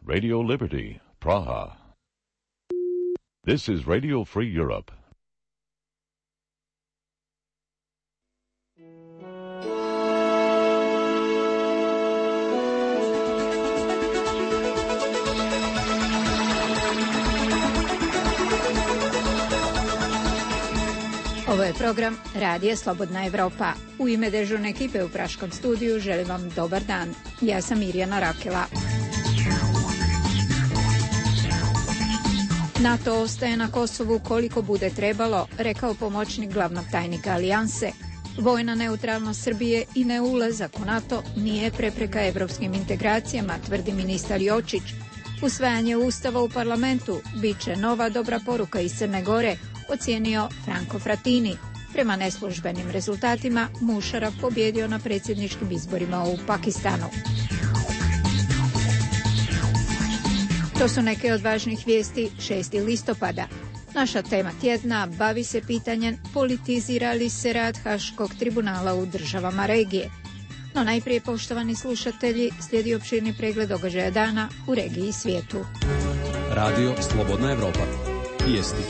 Radio Liberty, Praha. This is Radio Free Europe. Ovo je program Radija Slobodna Evropa. U ime dežurne ekipe u Praškom studiju želim vam dobar dan. Ja sam Mirjana Rakela. NATO ostaje na Kosovu koliko bude trebalo, rekao pomoćnik glavnog tajnika Alijanse. Vojna neutralnost Srbije i neulazak u NATO nije prepreka evropskim integracijama, tvrdi ministar Jočić. Usvajanje Ustava u parlamentu bit će nova dobra poruka iz Crne Gore, ocijenio Franco Frattini. Prema neslužbenim rezultatima Mušaraf pobjedio na predsjedničkim izborima u Pakistanu. To su neke od važnih vijesti 6. listopada. Naša tema tjedna bavi se pitanjem politizira li se rad Haškog tribunala u državama regije. No najprije, poštovani slušatelji, slijedi opširni pregled događaja dana u regiji i svijetu. Radio Slobodna Evropa. Vijesti.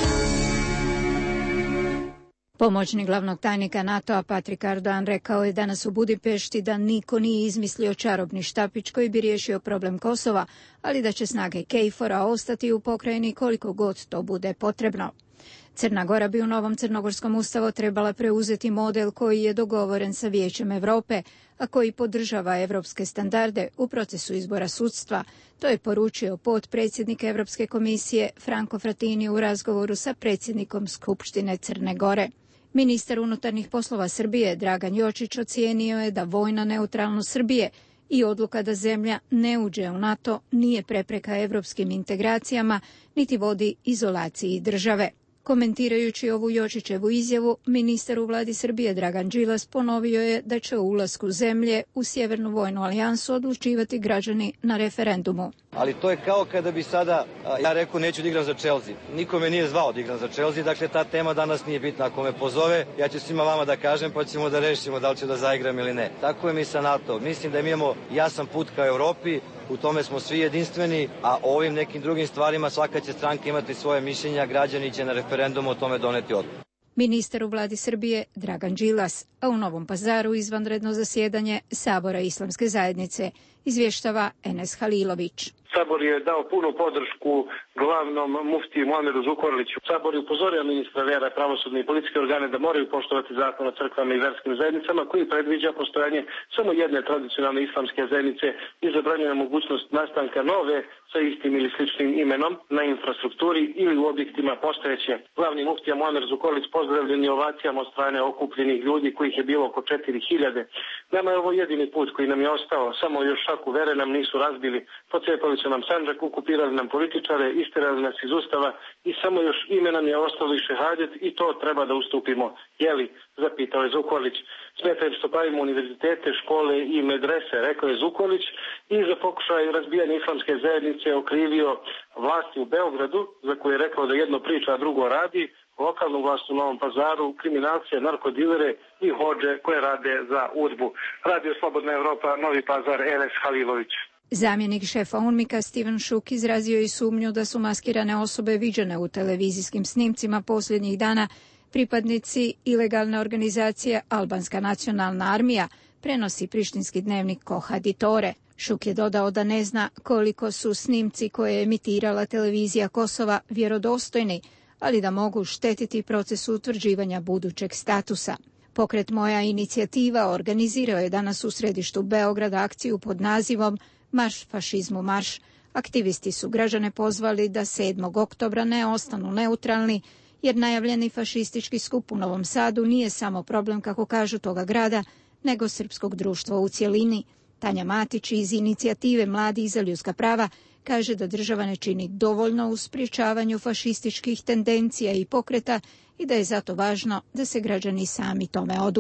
Pomoćnik glavnog tajnika NATO-a Patrik Ardoan rekao je danas u Budimpešti da niko nije izmislio čarobni štapić koji bi riješio problem Kosova, ali da će snage KFOR-a ostati u pokrajini koliko god to bude potrebno. Crna Gora bi u novom crnogorskom ustavu trebala preuzeti model koji je dogovoren sa Vijećem Europe, a koji podržava evropske standarde u procesu izbora sudstva. To je poručio potpredsjednik Evropske komisije Franco Frattini u razgovoru sa predsjednikom Skupštine Crne Gore. Ministar unutarnjih poslova Srbije Dragan Jočić ocijenio je da vojna neutralnost Srbije i odluka da zemlja ne uđe u NATO nije prepreka evropskim integracijama, niti vodi izolaciji države. Komentirajući ovu Jočićevu izjavu, ministar u vladi Srbije Dragan Đilas ponovio je da će o ulasku zemlje u Sjevernu vojnu alijansu odlučivati građani na referendumu. Ali to je kao kada bi sada ja rekao neću da igram za Chelsea. Niko me nije zvao da igram za Chelsea, dakle ta tema danas nije bitna. Ako me pozove, ja ću svima vama da kažem pa ćemo da rešimo da li ću da zaigram ili ne. Tako je mi sa NATO. Mislim da mi imamo jasan put ka Evropi, u tome smo svi jedinstveni, a o ovim nekim drugim stvarima svaka će stranka imati svoje mišljenja, građani će na referendumu o tome doneti odluku. Ministar u vladi Srbije Dragan Đilas, a u Novom Pazaru izvanredno zasjedanje Sabora Islamske zajednice, izvještava Enes Halilović. Sabor je dao punu podršku glavnom muftiji Muameru Zukorliću. Sabor je upozorio ministra vera, pravosudne i policijske organe da moraju poštovati zakon o crkvama i verskim zajednicama koji predviđa postojanje samo jedne tradicionalne islamske zajednice i zabranjuje mogućnost nastanka nove sa istim ili sličnim imenom na infrastrukturi ili u objektima postojeće. Glavni muftija Muamer Zukorlić pozdravljen je ovacijama od strane okupljenih ljudi kojih je bilo oko 4000. Nama je ovo jedini put koji nam je ostao, samo još šaku vere nam nisu razbili, pocepali su nam Sandžak, okupirali nam političare, isterali nas iz Ustava i samo još ime nam je ostalo i šehadet i to treba da ustupimo. Jeli, zapitao je Zukorlić. Smeta im što pravimo univerzitete, škole i medrese, rekao je Zukorlić i za pokušaj razbijanja islamske zajednice okrivio vlasti u Beogradu, za koje je rekao da jedno priča, a drugo radi, lokalnu vlast u Novom Pazaru, kriminalce, narkodilere i hodže koje rade za UDBU. Radio Slobodna Evropa, Novi Pazar, Enes Halilović. Zamjenik šefa UNMIK-a Steven Šuk izrazio je sumnju da su maskirane osobe viđene u televizijskim snimcima posljednjih dana pripadnici ilegalne organizacije Albanska nacionalna armija, prenosi prištinski dnevnik Kohaditore. Šuk je dodao da ne zna koliko su snimci koje je emitirala televizija Kosova vjerodostojni, ali da mogu štetiti procesu utvrđivanja budućeg statusa. Pokret Moja inicijativa organizirao je danas u središtu Beograda akciju pod nazivom Marš fašizmu marš. Aktivisti su građane pozvali da 7. oktobra ne ostanu neutralni, jer najavljeni fašistički skup u Novom Sadu nije samo problem, kako kažu, toga grada, nego srpskog društva u cjelini. Tanja Matić iz inicijative Mladih za ljudska prava kaže da država ne čini dovoljno u sprječavanju fašističkih tendencija i pokreta i da je zato važno da se građani sami tome odupru.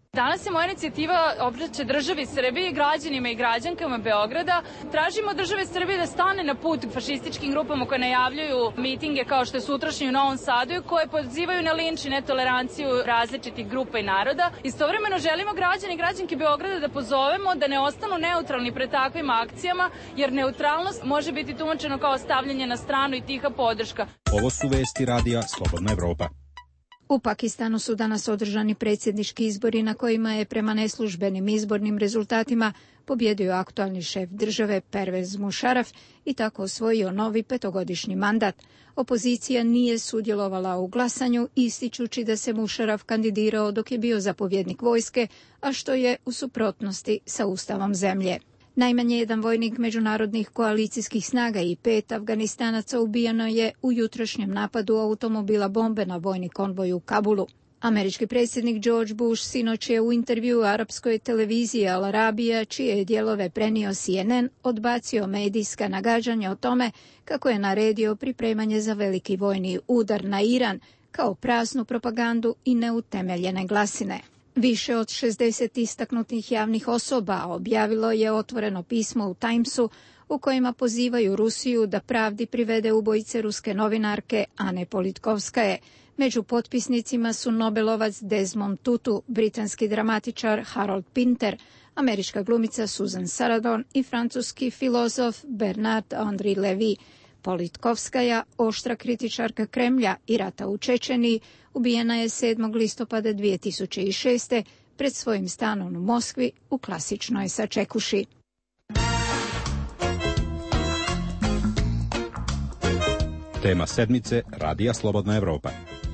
Danas je moja inicijativa obraća državi Srbiji, građanima i građankama Beograda. Tražimo države Srbije da stane na put fašističkim grupama koje najavljuju mitinge kao što je sutrašnji u Novom Sadu i koje pozivaju na linč i netoleranciju različitih grupa i naroda. Istovremeno želimo građani i građanke Beograda da pozovemo da ne ostanu neutralni pred takvim akcijama, jer neutralnost može biti tumačeno kao stavljanje na stranu i tiha podrška. Ovo su vesti radija Slobodna Evropa. U Pakistanu su danas održani predsjednički izbori na kojima je prema neslužbenim izbornim rezultatima pobjedio aktualni šef države Pervez Musharraf i tako osvojio novi 5-godišnji mandat. Opozicija nije sudjelovala u glasanju, ističući da se Musharraf kandidirao dok je bio zapovjednik vojske, a što je u suprotnosti sa ustavom zemlje. Najmanje jedan vojnik međunarodnih koalicijskih snaga i 5 Afganistanaca ubijeno je u jutrošnjem napadu automobila bombe na vojni konvoj u Kabulu. Američki predsjednik George Bush sinoć je u intervjuu arapskoj televiziji Al Arabija, čije je dijelove prenio CNN, odbacio medijska nagađanja o tome kako je naredio pripremanje za veliki vojni udar na Iran kao praznu propagandu i neutemeljene glasine. Više od 60 istaknutih javnih osoba objavilo je otvoreno pismo u Timesu u kojima pozivaju Rusiju da pravdi privede ubojice ruske novinarke Ane Politkovskaje. Među potpisnicima su Nobelovac Desmond Tutu, britanski dramatičar Harold Pinter, američka glumica Susan Sarandon i francuski filozof Bernard-Henri Lévy. Politkovskaja, oštra kritičarka Kremlja i rata u Čečeniji, ubijena je 7. listopada 2006. pred svojim stanom u Moskvi u klasičnoj sačekuši. Tema sedmice radija Slobodna Evropa.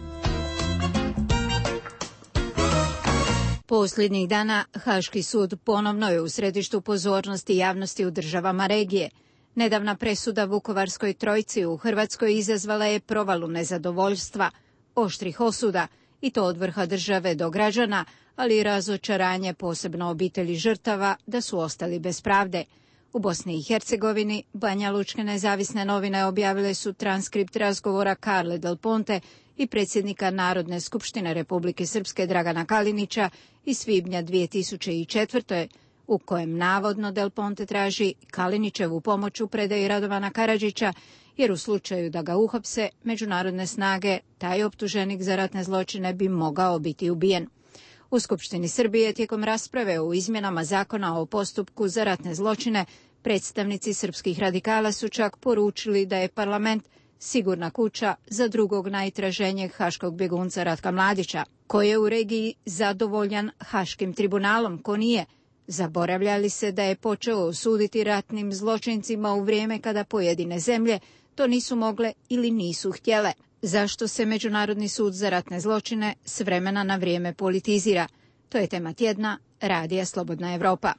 Posljednjih dana Haški sud ponovno je u središtu pozornosti javnosti u državama regije. Nedavna presuda Vukovarskoj trojci u Hrvatskoj izazvala je provalu nezadovoljstva, oštrih osuda, i to od vrha države do građana, ali i razočaranje posebno obitelji žrtava da su ostali bez pravde. U Bosni i Hercegovini Banjalučke nezavisne novine objavile su transkript razgovora Carle Del Ponte i predsjednika Narodne skupštine Republike Srpske Dragana Kalinića iz svibnja 2004. u kojem navodno Del Ponte traži Kalinićevu pomoć u predaji Radovana Karadžića, jer u slučaju da ga uhapse međunarodne snage, taj optuženik za ratne zločine bi mogao biti ubijen. U Skupštini Srbije tijekom rasprave o izmjenama zakona o postupku za ratne zločine, predstavnici srpskih radikala su čak poručili da je parlament sigurna kuća za drugog najtraženijeg haškog bjegunca Ratka Mladića. Ko je u regiji zadovoljan Haškim tribunalom, ko nije? Zaboravljali se da je počeo osuditi ratnim zločincima u vrijeme kada pojedine zemlje to nisu mogle ili nisu htjele. Zašto se Međunarodni sud za ratne zločine s vremena na vrijeme politizira? To je tema tjedna radija Slobodna Evropa.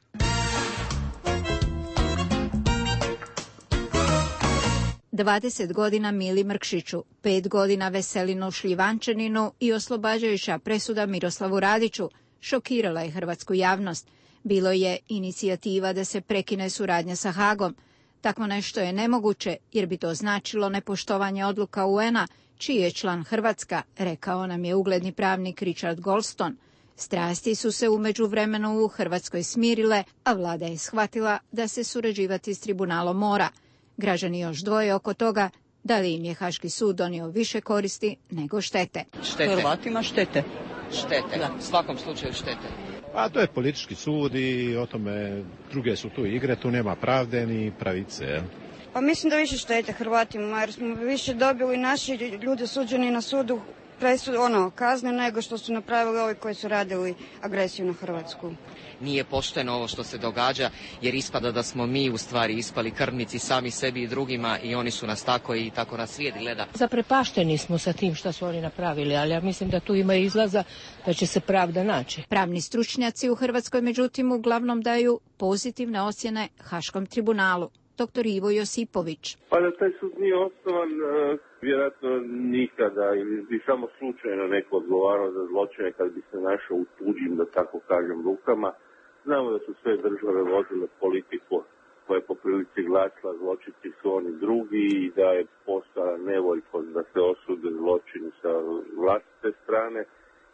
Dvadeset godina Mili Mrkšiću, 5 godina Veselinu Šljivančaninu i oslobađajuća presuda Miroslavu Radiću šokirala je hrvatsku javnost. Bilo je inicijativa da se prekine suradnja sa Hagom. Takvo nešto je nemoguće jer bi to značilo nepoštovanje odluka UN-a, čiji je član Hrvatska, rekao nam je ugledni pravnik Richard Goldstone. Strasti su se u međuvremenu u Hrvatskoj smirile, a vlada je shvatila da se surađivati s tribunalom mora. Građani još dvoje oko toga da li im je Haški sud donio više koristi nego štete. Hrvatima štete. Štete, da. U svakom slučaju štete. A to je politički sud i o tome druge su tu igre, tu nema pravde ni pravice. Pa mislim da više štete Hrvatima, jer smo više dobili naši ljudi suđeni na sudu kazne nego što su napravili ovi koji su radili agresiju na Hrvatsku. Nije pošteno ovo što se događa, jer ispada da smo mi u stvari ispali krvnici sami sebi i drugima i oni su nas tako i tako nas svijet gleda. Zaprepašteni smo sa tim što su oni napravili, ali ja mislim da tu ima izlaza da će se pravda naći. Pravni stručnjaci u Hrvatskoj međutim uglavnom daju pozitivne ocjene Haškom tribunalu. Dr. Ivo Josipović. Pa da taj sud nije osnovan, vjerojatno nikada ili bi samo slučajno neko odgovarao za zločine kad bi se našao u tuđim, da tako kažem, rukama. Znamo da su sve države vodile politiku koja je po prilici glasila zločinci su oni drugi i da je postala nevoljkost da se osude zločini sa vlastite strane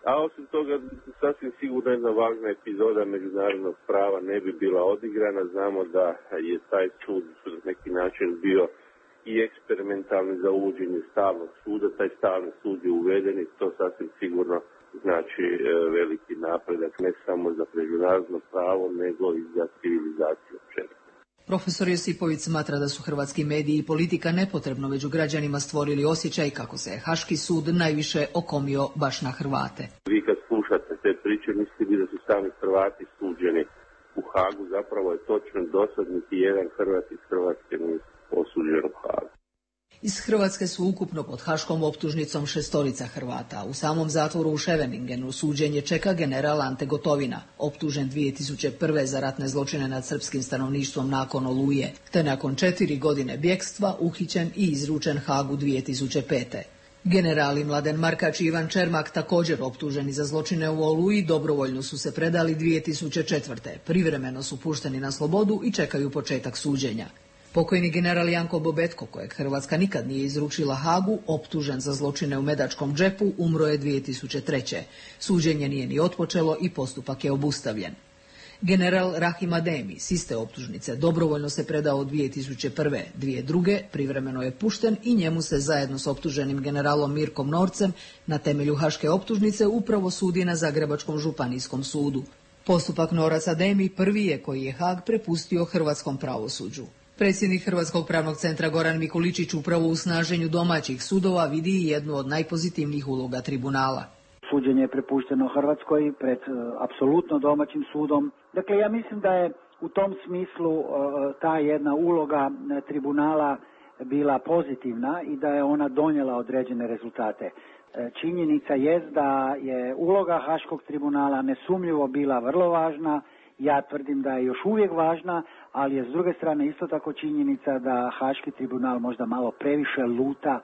A osim toga, sasvim sigurno jedna važna epizoda međunarodnog prava ne bi bila odigrana. Znamo da je taj sud na neki način bio i eksperimentalni za uvođenje stalnog suda. Taj stalni sud je uveden i to sasvim sigurno znači veliki napredak ne samo za međunarodno pravo, nego i za civilizaciju općenito. Profesor Josipović smatra da su hrvatski mediji i politika nepotrebno među građanima stvorili osjećaj kako se je Haški sud najviše okomio baš na Hrvate. Vi kad slušate te priče mislite da su sami Hrvati suđeni u Hagu, zapravo je točno do sad niti jedan Hrvat iz Hrvatske nije osuđen u Hagu. Iz Hrvatske su ukupno pod haškom optužnicom 6 Hrvata. U samom zatvoru u Scheveningenu suđenje čeka general Ante Gotovina, optužen 2001. za ratne zločine nad srpskim stanovništvom nakon Oluje, te nakon 4 godine bjekstva uhićen i izručen Hagu 2005. Generali Mladen Markač i Ivan Čermak, također optuženi za zločine u Oluji, dobrovoljno su se predali 2004. Privremeno su pušteni na slobodu i čekaju početak suđenja. Pokojni general Janko Bobetko, kojeg Hrvatska nikad nije izručila Hagu, optužen za zločine u Medačkom džepu, umro je 2003. Suđenje nije ni otpočelo i postupak je obustavljen. General Rahim Ademi s iste optužnice dobrovoljno se predao 2001. 2002. privremeno je pušten i njemu se zajedno s optuženim generalom Mirkom Norcem na temelju haške optužnice upravo sudi na Zagrebačkom županijskom sudu. Postupak Norac Ademi prvi je koji je Hag prepustio hrvatskom pravosuđu. Predsjednik Hrvatskog pravnog centra Goran Mikuličić upravo u snaženju domaćih sudova vidi i jednu od najpozitivnijih uloga tribunala. Suđenje je prepušteno Hrvatskoj pred apsolutno domaćim sudom. Dakle, ja mislim da je u tom smislu ta jedna uloga tribunala bila pozitivna i da je ona donijela određene rezultate. Činjenica jest da je uloga Haškog tribunala nesumnjivo bila vrlo važna. Ja tvrdim da je još uvijek važna, ali je s druge strane isto tako činjenica da Haški tribunal možda malo previše luta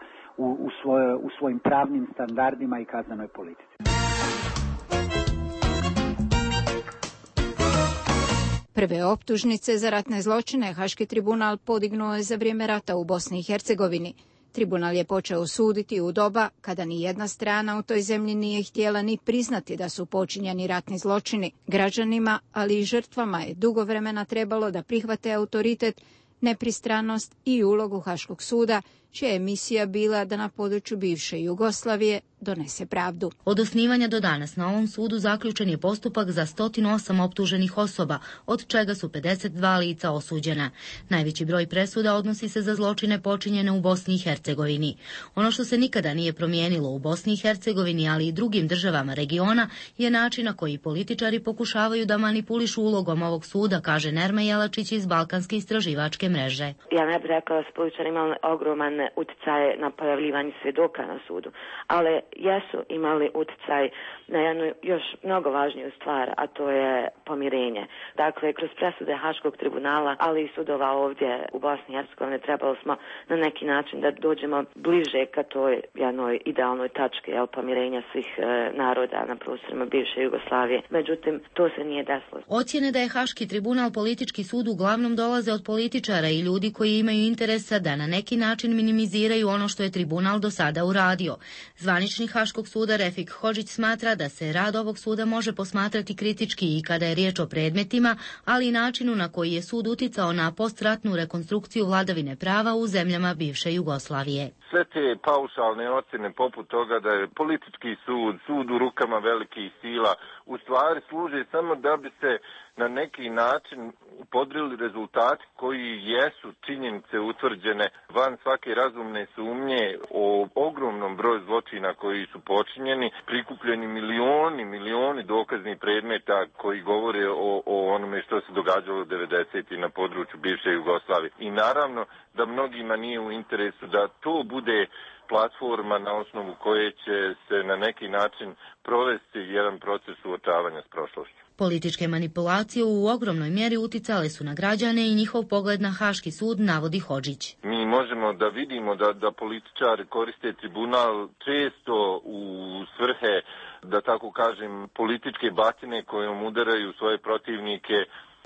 u svojim pravnim standardima i kaznenoj politici. Prve optužnice za ratne zločine Haški tribunal podignuo je za vrijeme rata u Bosni i Hercegovini. Tribunal je počeo suditi u doba kada ni jedna strana u toj zemlji nije htjela ni priznati da su počinjeni ratni zločini. Građanima, ali i žrtvama je dugo vremena trebalo da prihvate autoritet, nepristranost i ulogu Haškog suda, čija je misija bila da na području bivše Jugoslavije donese pravdu. Od osnivanja do danas na ovom sudu zaključen je postupak za 108 optuženih osoba, od čega su 52 lica osuđena. Najveći broj presuda odnosi se za zločine počinjene u Bosni i Hercegovini. Ono što se nikada nije promijenilo u Bosni i Hercegovini, ali i drugim državama regiona, je način na koji političari pokušavaju da manipulišu ulogom ovog suda, kaže Nerma Jelačić iz Balkanske istraživačke mreže. Ja ne bih rekla da su političari imali ogroman utjecaje na pojavljivanje svjedoka na sudu, ali jesu imali utjecaj na jednu još mnogo važniju stvar, a to je pomirenje. Dakle, kroz presude Haškog tribunala, ali i sudova ovdje u Bosni i Hercegovini, trebali smo na neki način da dođemo bliže ka toj jednoj idealnoj tački, pomirenja svih naroda na prostorima bivše Jugoslavije. Međutim, to se nije desilo. Ocjene da je Haški tribunal politički sud uglavnom dolaze od političara i ljudi koji imaju interesa da na neki način minimiziraju ono što je tribunal do sada uradio. Zvanični Haškog suda Refik Hodžić smatra da se rad ovog suda može posmatrati kritički i kada je riječ o predmetima, ali i načinu na koji je sud uticao na postratnu rekonstrukciju vladavine prava u zemljama bivše Jugoslavije. Sve te paušalne ocjene poput toga da je politički sud u rukama velikih sila, u stvari služe samo da bi se na neki način podrili rezultati koji jesu činjenice utvrđene van svake razumne sumnje o ogromnom broju zločina koji su počinjeni, prikupljeni milioni dokaznih predmeta koji govore o onome što se događalo 90. na području bivše Jugoslavije. I naravno da mnogima nije u interesu da to bude platforma na osnovu koje će se na neki način provesti jedan proces suočavanja s prošlošću. Političke manipulacije u ogromnoj mjeri uticale su na građane i njihov pogled na Haški sud, navodi Hodžić. Mi možemo da vidimo da političari koriste tribunal često u svrhe, da tako kažem, političke batine kojom udaraju svoje protivnike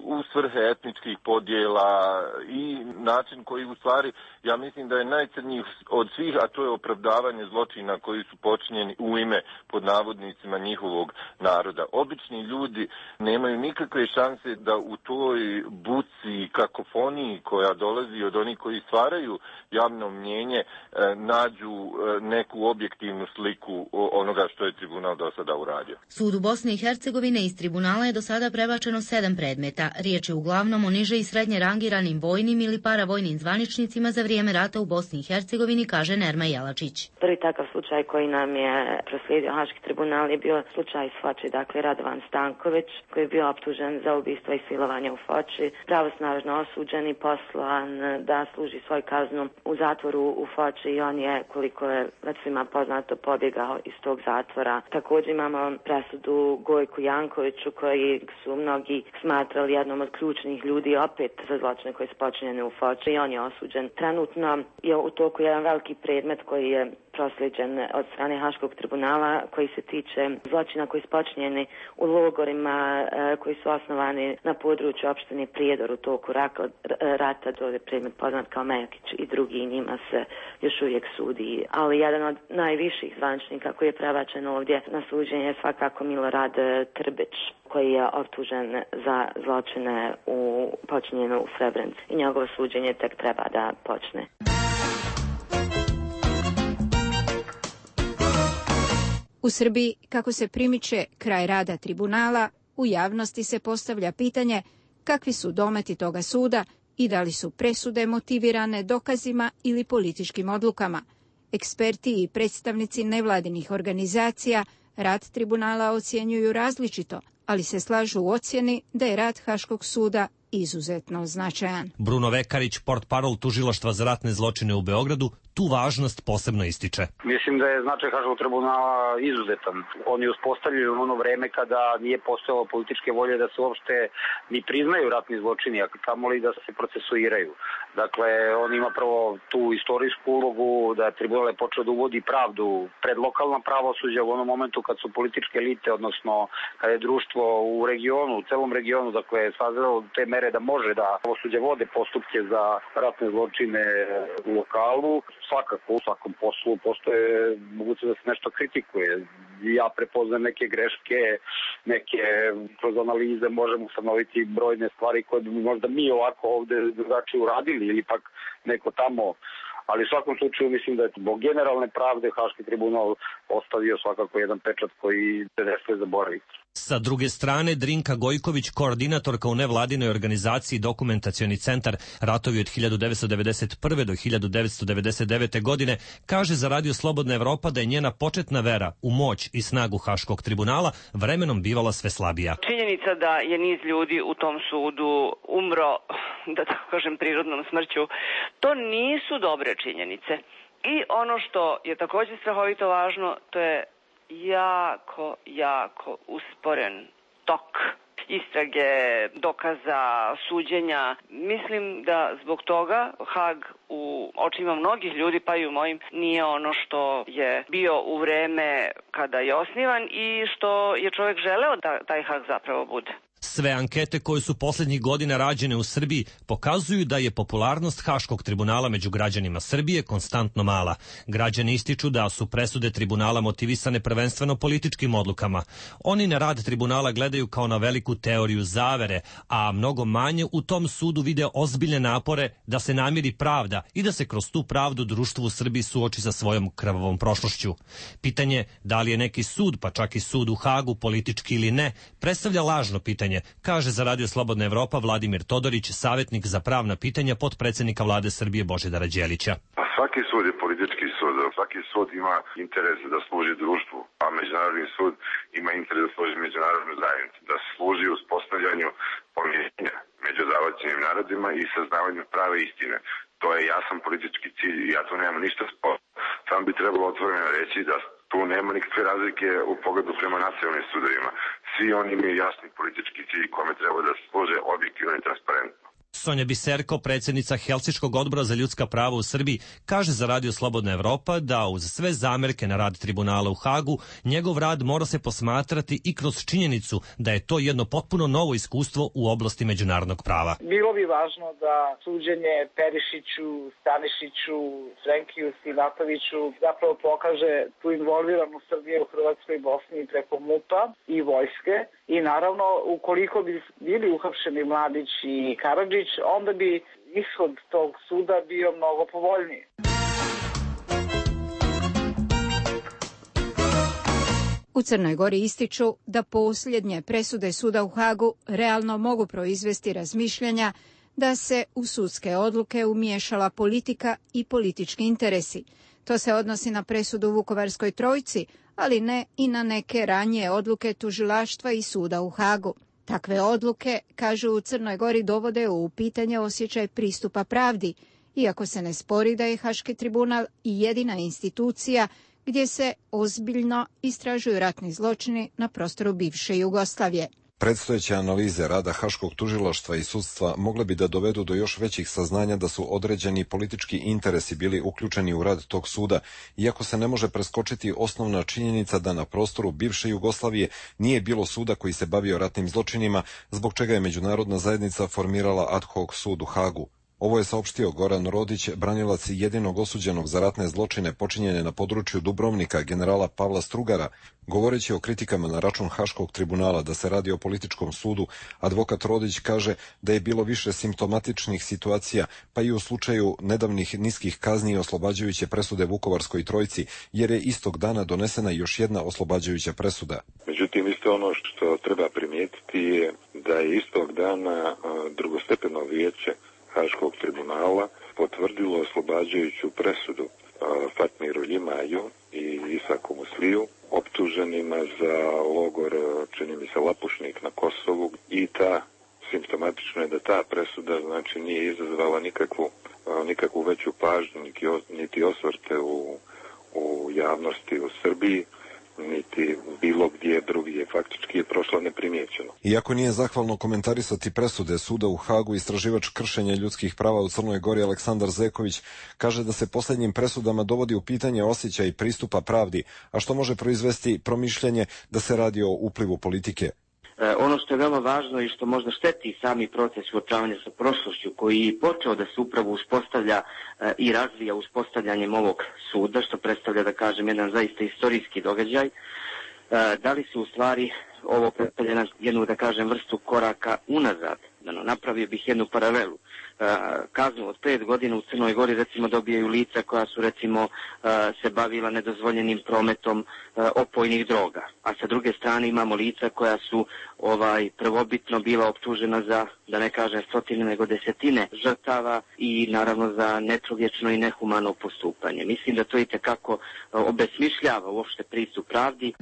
u svrhe etničkih podjela i način koji u stvari, ja mislim da je najcrniji od svih, a to je opravdavanje zločina koji su počinjeni u ime, pod navodnicima, njihovog naroda. Obični ljudi nemaju nikakve šanse da u toj buci i kakofoniji koja dolazi od onih koji stvaraju javno mnjenje nađu neku objektivnu sliku onoga što je tribunal do sada uradio. Sud u Bosni i Hercegovine iz tribunala je do sada prebačeno 7 predmeta. Riječ je uglavnom o niže i srednje rangiranim vojnim ili paravojnim zvaničnicima za vrijeme rata u Bosni i Hercegovini, kaže Nerma Jelačić. Prvi takav slučaj koji nam je proslijedio Haški tribunal je bio slučaj Foči, dakle Radovan Stanković, koji je bio optužen za ubistvo i silovanje u Foči, pravosnažno osuđen i poslan da služi svoju kaznu u zatvoru u Foči i on je, koliko je već svima poznato, pobjegao iz tog zatvora. Također imamo presudu Gojku Jankoviću, koji su mnogi smatrali jednom od ključnih ljudi opet za zločine koji su počinjeni u Foči i on je osuđen. Trenutno je u toku jedan veliki predmet koji je proslijeđen od strane Haškog tribunala koji se tiče zločina koji su počinjeni u logorima koji su osnovani na području opštine Prijedor u toku rata. To je predmet poznat kao Mejakić i drugi, njima se još uvijek sudi. Ali jedan od najviših zvaničnika koji je prebačen ovdje na suđenje je svakako Milorad Trbić, koji je optužen za zločine počinjene u Srebrenici i njegovo suđenje tek treba da počne. U Srbiji, kako se primiče kraj rada tribunala, u javnosti se postavlja pitanje kakvi su dometi toga suda i da li su presude motivirane dokazima ili političkim odlukama. Eksperti i predstavnici nevladinih organizacija rad tribunala ocjenjuju različito, ali se slažu u ocjeni da je rad Haškog suda izuzetno značajan. Bruno Vekarić, portparol Tužilaštva za ratne zločine u Beogradu, tu važnost posebno ističe. Mislim da je značaj Haškog tribunala izuzetan. On je uspostavljen u ono vreme kada nije postojalo političke volje da se uopšte ni priznaju ratni zločini, a kamoli da se procesuiraju. Dakle, on ima prvo tu istorijsku ulogu da je tribunal je počeo da uvodi pravdu pred lokalna pravosuđa u onom momentu kad su političke elite, odnosno kad je društvo u regionu, u celom regionu, dakle, sazrelo te mere da može da pravosuđe vode postupke za ratne zločine u lokalu. Svakako u svakom poslu postoje moguće da se nešto kritikuje. Ja prepoznam neke greške, neke kroz analize možemo ustanoviti brojne stvari koje bi možda mi ovako ovde drugačije uradili ili pak neko tamo. Ali u svakom slučaju mislim da je zbog generalne pravde Haški tribunal ostavio svakako jedan pečat koji se ne smije zaboraviti. Sa druge strane, Drinka Gojković, koordinatorka u nevladinoj organizaciji Dokumentacioni centar Ratovi od 1991. do 1999. godine, kaže za Radio Slobodna Evropa da je njena početna vera u moć i snagu Haškog tribunala vremenom bivala sve slabija. Činjenica da je niz ljudi u tom sudu umro, da tako kažem, prirodnom smrću, to nisu dobre činjenice. I ono što je također strahovito važno, to je jako usporen tok istrage, dokaza, suđenja. Mislim da zbog toga Hag u očima mnogih ljudi, pa i u mojim, nije ono što je bio u vreme kada je osnivan i što je čovjek želeo da taj Hag zapravo bude. Sve ankete koje su posljednjih godina rađene u Srbiji pokazuju da je popularnost Haškog tribunala među građanima Srbije konstantno mala. Građani ističu da su presude tribunala motivisane prvenstveno političkim odlukama. Oni na rad tribunala gledaju kao na veliku teoriju zavere, a mnogo manje u tom sudu vide ozbiljne napore da se namiri pravda i da se kroz tu pravdu društvo u Srbiji suoči sa svojom krvavom prošlošću. Pitanje da li je neki sud, pa čak i sud u Hagu, politički ili ne, predstavlja lažno pitanje, kaže za Radio Slobodna Evropa Vladimir Todorić, savjetnik za pravna pitanja potpredsjednika Vlade Srbije Božidara Đelića. Svaki sud je politički sud, svaki sud ima interes da služi društvu, a međunarodni sud ima interes da služi međunarodnoj zajednici, da služi uspostavljanju pomirenja među zavaćenim narodima i saznavanju prave istine. To je jasan politički cilj i ja tu nemam ništa sporno. Samo bi trebalo otvoreno reći da tu nema nikakve razlike u pogledu prema nacionalnim sudovima. Svi oni imaju jasni politički cilj kome treba da služe objektivno i transparentno. Sonja Biserko, predsjednica Helsinškog odbora za ljudska prava u Srbiji, kaže za Radio Slobodna Evropa da uz sve zamerke na rad tribunala u Hagu, njegov rad mora se posmatrati i kroz činjenicu da je to jedno potpuno novo iskustvo u oblasti međunarodnog prava. Bilo bi važno da suđenje Perišiću, Stanišiću, Srenkiju, Stinatoviću zapravo pokaže tu involviranu Srbije u Hrvatskoj i Bosni preko MUP-a i vojske. I naravno, ukoliko bi bili uhapšeni Mladić i Karadžić, onda bi ishod tog suda bio mnogo povoljniji. U Crnoj Gori ističu da posljednje presude suda u Hagu realno mogu proizvesti razmišljanja da se u sudske odluke umiješala politika i politički interesi. To se odnosi na presudu u Vukovarskoj Trojci, ali ne i na neke ranije odluke tužilaštva i suda u Hagu. Takve odluke, kažu u Crnoj Gori, dovode u pitanje osjećaj pristupa pravdi, iako se ne spori da je Haški tribunal i jedina institucija gdje se ozbiljno istražuju ratni zločini na prostoru bivše Jugoslavije. Predstojeće analize rada Haškog tužilaštva i sudstva mogle bi da dovedu do još većih saznanja da su određeni politički interesi bili uključeni u rad tog suda, iako se ne može preskočiti osnovna činjenica da na prostoru bivše Jugoslavije nije bilo suda koji se bavio ratnim zločinima, zbog čega je međunarodna zajednica formirala ad hoc sud u Hagu. Ovo je saopštio Goran Rodić, branilac jedinog osuđenog za ratne zločine počinjene na području Dubrovnika, generala Pavla Strugara. Govoreći o kritikama na račun Haškog tribunala da se radi o političkom sudu, advokat Rodić kaže da je bilo više simptomatičnih situacija, pa i u slučaju nedavnih niskih kazni i oslobađajuće presude Vukovarskoj Trojci, jer je istog dana donesena još jedna oslobađajuća presuda. Međutim, isto ono što treba primijetiti je da je istog dana drugostepeno vijeće Haškog tribunala potvrdilo oslobađajuću presudu Fatmiru Ljimaju i Isaku Musliju, optuženima za logor, čini mi se, Lapušnik na Kosovu, i ta simptomatično je da ta presuda znači nije izazvala nikakvu veću pažnju niti osvrte u javnosti u Srbiji, niti bilo gdje drugdje, faktički je prošla neprimjećeno. Iako nije zahvalno komentarisati presude suda u Hagu, istraživač kršenja ljudskih prava u Crnoj Gori Aleksandar Zeković kaže da se posljednjim presudama dovodi u pitanje osjećaj pristupa pravdi, a što može proizvesti promišljanje da se radi o uplivu politike. Ono što je veoma važno i što možda šteti sami proces suočavanja sa prošlošću, koji je počeo da se upravo uspostavlja i razvija uspostavljanjem ovog suda, što predstavlja, da kažem, jedan zaista istorijski događaj, da li se u stvari ovo predstavlja jednu, da kažem, vrstu koraka unazad. Napravio bih jednu paralelu. Kaznu od 5 godina u Crnoj Gori recimo dobijaju lica koja su recimo se bavila nedozvoljenim prometom opojnih droga, a sa druge strane imamo lica koja su prvobitno bila optužena za, da ne kažem stotine nego desetine žrtava i naravno za nečovječno i nehumano postupanje. Mislim da to itekako obesmišljava uopšte pristup pravdi.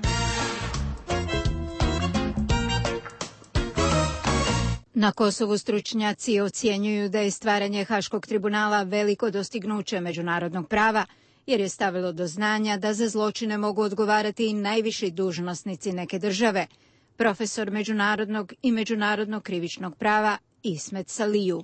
Na Kosovu stručnjaci ocjenjuju da je stvaranje Haškog tribunala veliko dostignuće međunarodnog prava, jer je stavilo do znanja da za zločine mogu odgovarati i najviši dužnosnici neke države. Profesor međunarodnog i međunarodnog krivičnog prava Ismet Saliju.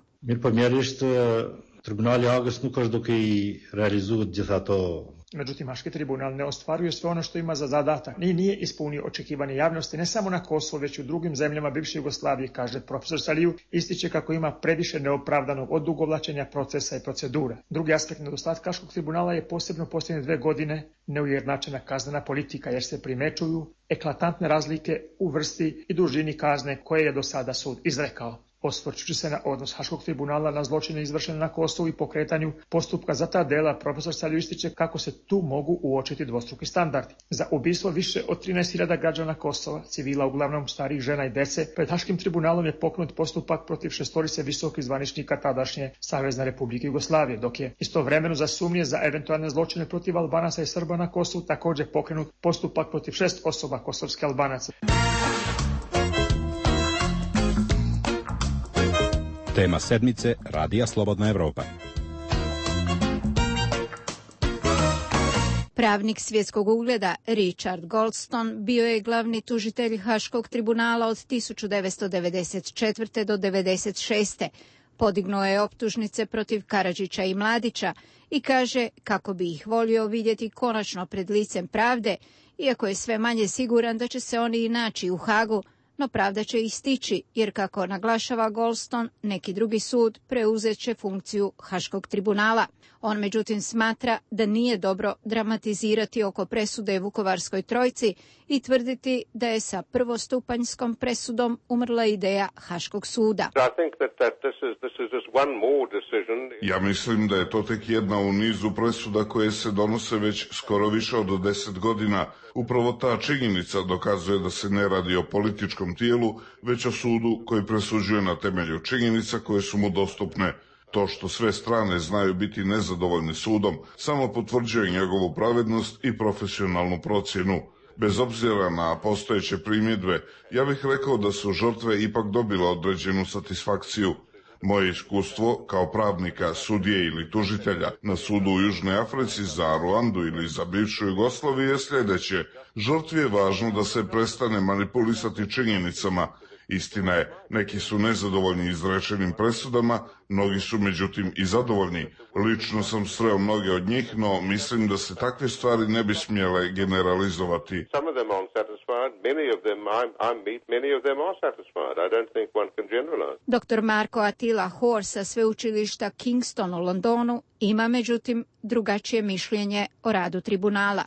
Međutim, Haški tribunal ne ostvaruje sve ono što ima za zadatak. Nije ispunio očekivanje javnosti ne samo na Kosovu, već i u drugim zemljama bivše Jugoslavije, kaže profesor Saliju, ističe kako ima previše neopravdanog odugovlačenja procesa i procedura. Drugi aspekt nedostatka Haškog tribunala je posebno posljednje 2 godine neujednačena kaznena politika, jer se primećuju eklatantne razlike u vrsti i dužini kazne koje je do sada sud izrekao. Osvrćući se na odnos Haškog tribunala na zločine izvršene na Kosovu i pokretanju postupka za ta dela, profesor Saliju ističe kako se tu mogu uočiti dvostruki standardi. Za ubistvo više od 13.000 građana Kosova, civila uglavnom starih žena i dece, pred Haškim tribunalom je pokrenut postupak protiv 6 visokih zvaničnika tadašnje Savezne Republike Jugoslavije, dok je istovremeno za sumnje za eventualne zločine protiv Albanaca i Srba na Kosovu također pokrenut postupak protiv 6 osoba kosovske Albanaca. Tema sedmice Radija Slobodna Evropa. Pravnik svjetskog ugleda Richard Goldstone bio je glavni tužitelj Haškog tribunala od 1994. do 1996. Podignuo je optužnice protiv Karadžića i Mladića i kaže kako bi ih volio vidjeti konačno pred licem pravde, iako je sve manje siguran da će se oni i naći u Hagu, no pravda će ih stići, jer kako naglašava Goldstone, neki drugi sud preuzet će funkciju Haškog tribunala. On međutim smatra da nije dobro dramatizirati oko presude Vukovarskoj trojci i tvrditi da je sa prvostupanjskom presudom umrla ideja Haškog suda. Ja mislim da je to tek jedna u nizu presuda koje se donose već skoro više od 10 godina. Upravo ta činjenica dokazuje da se ne radi o političkom tijelu, već o sudu koji presuđuje na temelju činjenica koje su mu dostupne. To što sve strane znaju biti nezadovoljni sudom samo potvrđuje njegovu pravednost i profesionalnu procjenu. Bez obzira na postojeće primjedbe, ja bih rekao da su žrtve ipak dobile određenu satisfakciju. Moje iskustvo kao pravnika, sudije ili tužitelja na sudu u Južnoj Africi za Ruandu ili za bivšu Jugoslaviju je sljedeće. Žrtvi je važno da se prestane manipulisati činjenicama. Istina je, neki su nezadovoljni izrečenim presudama, mnogi su međutim i zadovoljni. Lično sam sreo mnoge od njih, no mislim da se takve stvari ne bi smjele generalizovati. Dr. Marko Attila Hoare sa sveučilišta Kingston u Londonu ima međutim drugačije mišljenje o radu tribunala.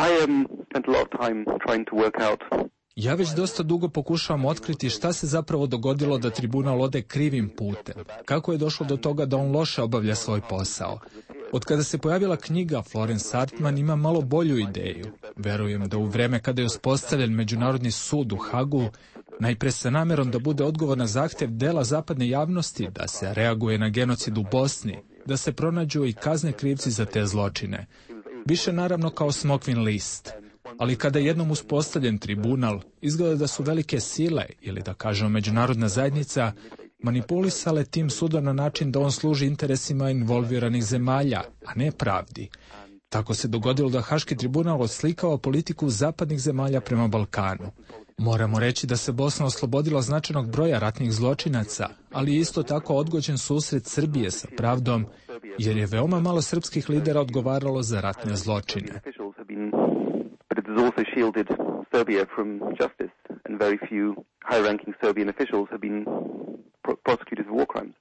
Ja već dosta dugo pokušavam otkriti šta se zapravo dogodilo da tribunal ode krivim putem. Kako je došlo do toga da on loše obavlja svoj posao. Od kada se pojavila knjiga, Florence Hartman ima malo bolju ideju. Verujem da u vreme kada je uspostavljen Međunarodni sud u Hagu, najpre sa namjerom da bude odgovor na zahtjev dela zapadne javnosti, da se reaguje na genocid u Bosni, da se pronađu i kazne krivci za te zločine. Više naravno kao smokvin list. Ali kada je jednom uspostavljen tribunal, izgleda da su velike sile, ili da kažemo međunarodna zajednica, manipulisale tim sudom na način da on služi interesima involviranih zemalja, a ne pravdi. Tako se dogodilo da Haški tribunal odslikava politiku zapadnih zemalja prema Balkanu. Moramo reći da se Bosna oslobodila značajnog broja ratnih zločinaca, ali je isto tako odgođen susret Srbije sa pravdom, jer je veoma malo srpskih lidera odgovaralo za ratne zločine. It has also shielded Serbia from justice, and very few high-ranking Serbian officials have been prosecuted for war crimes.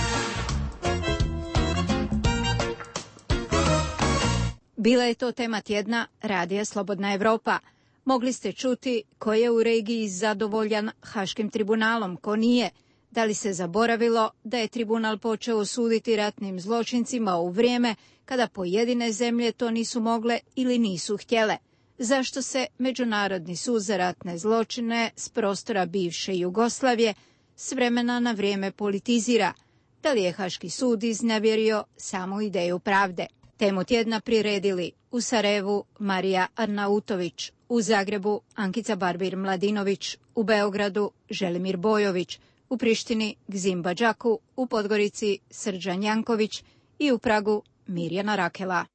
Bila je to tema tjedna Radija Slobodna Evropa. Mogli ste čuti ko je u regiji zadovoljan Haškim tribunalom, ko nije. Da li se zaboravilo da je tribunal počeo suditi ratnim zločincima u vrijeme kada pojedine zemlje to nisu mogle ili nisu htjele. Zašto se Međunarodni sud za ratne zločine s prostora bivše Jugoslavije s vremena na vrijeme politizira? Da li je Haški sud iznevjerio samu ideju pravde? Temu tjedna priredili u Sarajevu Marija Arnautović, u Zagrebu Ankica Barbir-Mladinović, u Beogradu Želimir Bojović, u Prištini Gzim Badžaku, u Podgorici Srđan Janković i u Pragu Mirjana Rakela.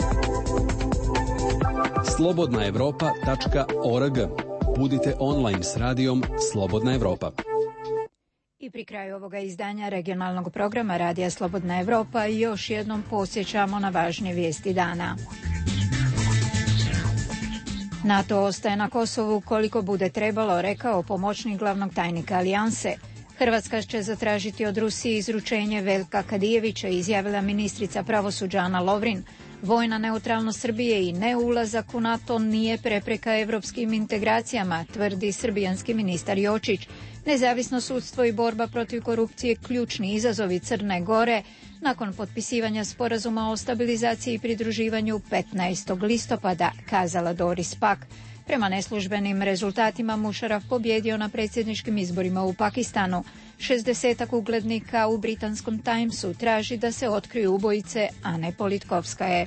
slobodnaevropa.org. Budite online s radijom Slobodna Evropa. I pri kraju ovoga izdanja regionalnog programa Radija Slobodna Evropa još jednom podsjećamo na važnije vijesti dana. NATO ostaje na Kosovu koliko bude trebalo, rekao pomoćnik glavnog tajnika Alijanse. Hrvatska će zatražiti od Rusije izručenje Veljka Kadijevića, izjavila ministrica pravosuđa Ana Lovrin. Vojna neutralnost Srbije i neulazak u NATO nije prepreka evropskim integracijama, tvrdi srbijanski ministar Jočić. Nezavisno sudstvo i borba protiv korupcije ključni izazovi Crne Gore nakon potpisivanja sporazuma o stabilizaciji i pridruživanju 15. listopada, kazala Doris Pack. Prema neslužbenim rezultatima Mušaraf pobjedio na predsjedničkim izborima u Pakistanu. 60 uglednika u britanskom Timesu traži da se otkriju ubojice Ane Politkovskaje.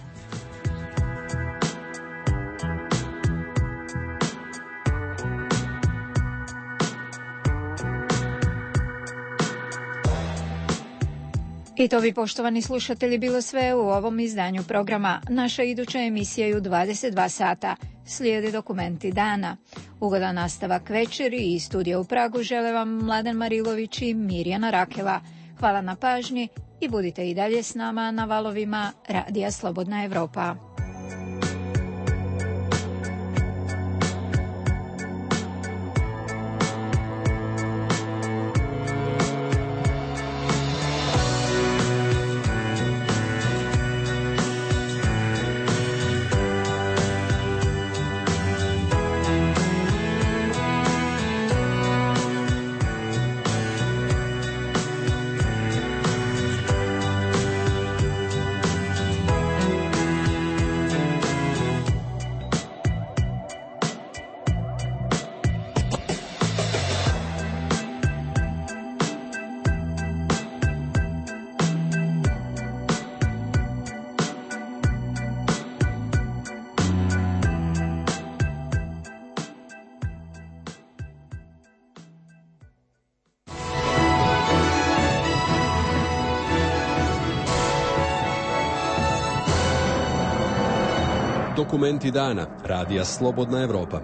I to bi, poštovani slušatelji, bilo sve u ovom izdanju programa. Naša iduća emisija je u 22 sata. Slijedi Dokumenti dana. Ugodan nastavak večeri i studija u Pragu žele vam Mladen Marilović i Mirjana Rakela. Hvala na pažnji i budite i dalje s nama na valovima Radija Slobodna Evropa. Dokumenti dana. Radija Slobodna Evropa.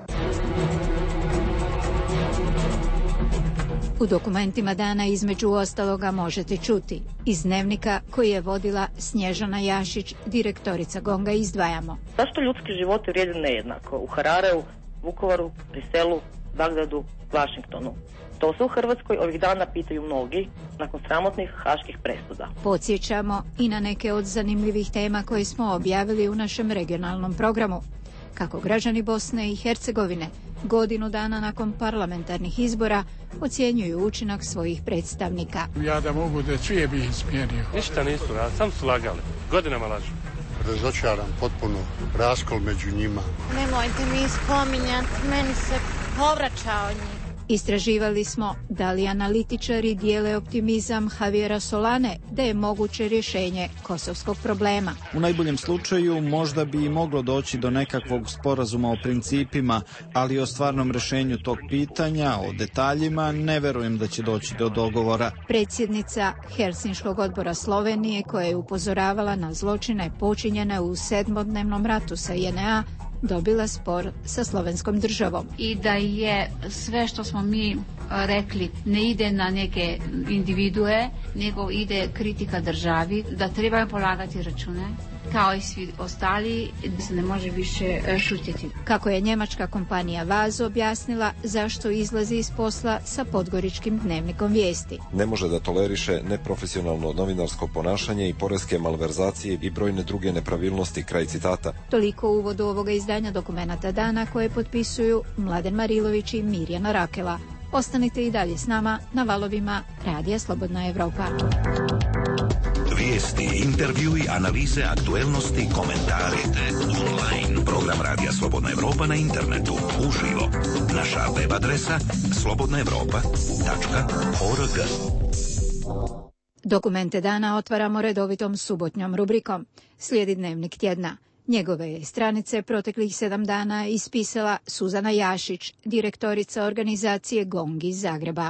U dokumentima dana između ostaloga možete čuti iz dnevnika koji je vodila Snježana Jašić, direktorica GONG-a, izdvajamo. Zašto ljudski životi vrijede nejednako u Harareu, Vukovaru, Briselu, Bagdadu, Vašingtonu? To se u Hrvatskoj ovih dana pitaju mnogi nakon sramotnih haških presuda. Podsjećamo i na neke od zanimljivih tema koje smo objavili u našem regionalnom programu. Kako građani Bosne i Hercegovine godinu dana nakon parlamentarnih izbora ocjenjuju učinak svojih predstavnika. Ja da mogu da čuje bih izmijenio. Ništa nisu, sam su lagali. Godinama lažu. Razočaran potpuno raskol među njima. Nemojte mi spominjati, meni se povraća od njih. Istraživali smo da li analitičari dijele optimizam Javiera Solane da je moguće rješenje kosovskog problema. U najboljem slučaju možda bi i moglo doći do nekakvog sporazuma o principima, ali o stvarnom rješenju tog pitanja, o detaljima, ne verujem da će doći do dogovora. Predsjednica Helsinškog odbora Slovenije, koja je upozoravala na zločine počinjene u 7-dnevnom ratu sa JNA, dobila spor sa slovenskom državom. I da je sve što smo mi rekli ne ide na neke individue, nego ide kritika državi, da trebaju polagati račune, kao i svi ostali, da se ne može više šutjeti. Kako je njemačka kompanija Vazo objasnila zašto izlazi iz posla sa podgoričkim dnevnikom vijesti. Ne može da toleriše neprofesionalno novinarsko ponašanje i poreske malverzacije i brojne druge nepravilnosti, kraj citata. Toliko u uvodu ovoga izdanja Dokumenata dana koje potpisuju Mladen Marilović i Mirjana Rakela. Ostanite i dalje s nama na valovima Radija Slobodna Evropa. Vijesti, intervjui, analize, aktuelnosti, komentari. Online. Program Radija Slobodna Evropa na internetu. Uživo. Naša web adresa slobodnaevropa.org. Dokumente dana otvaramo redovitom subotnjom rubrikom. Slijedi dnevnik tjedna. Njegove je stranice proteklih 7 dana ispisala Suzana Jašić, direktorica organizacije GONG iz Zagreba.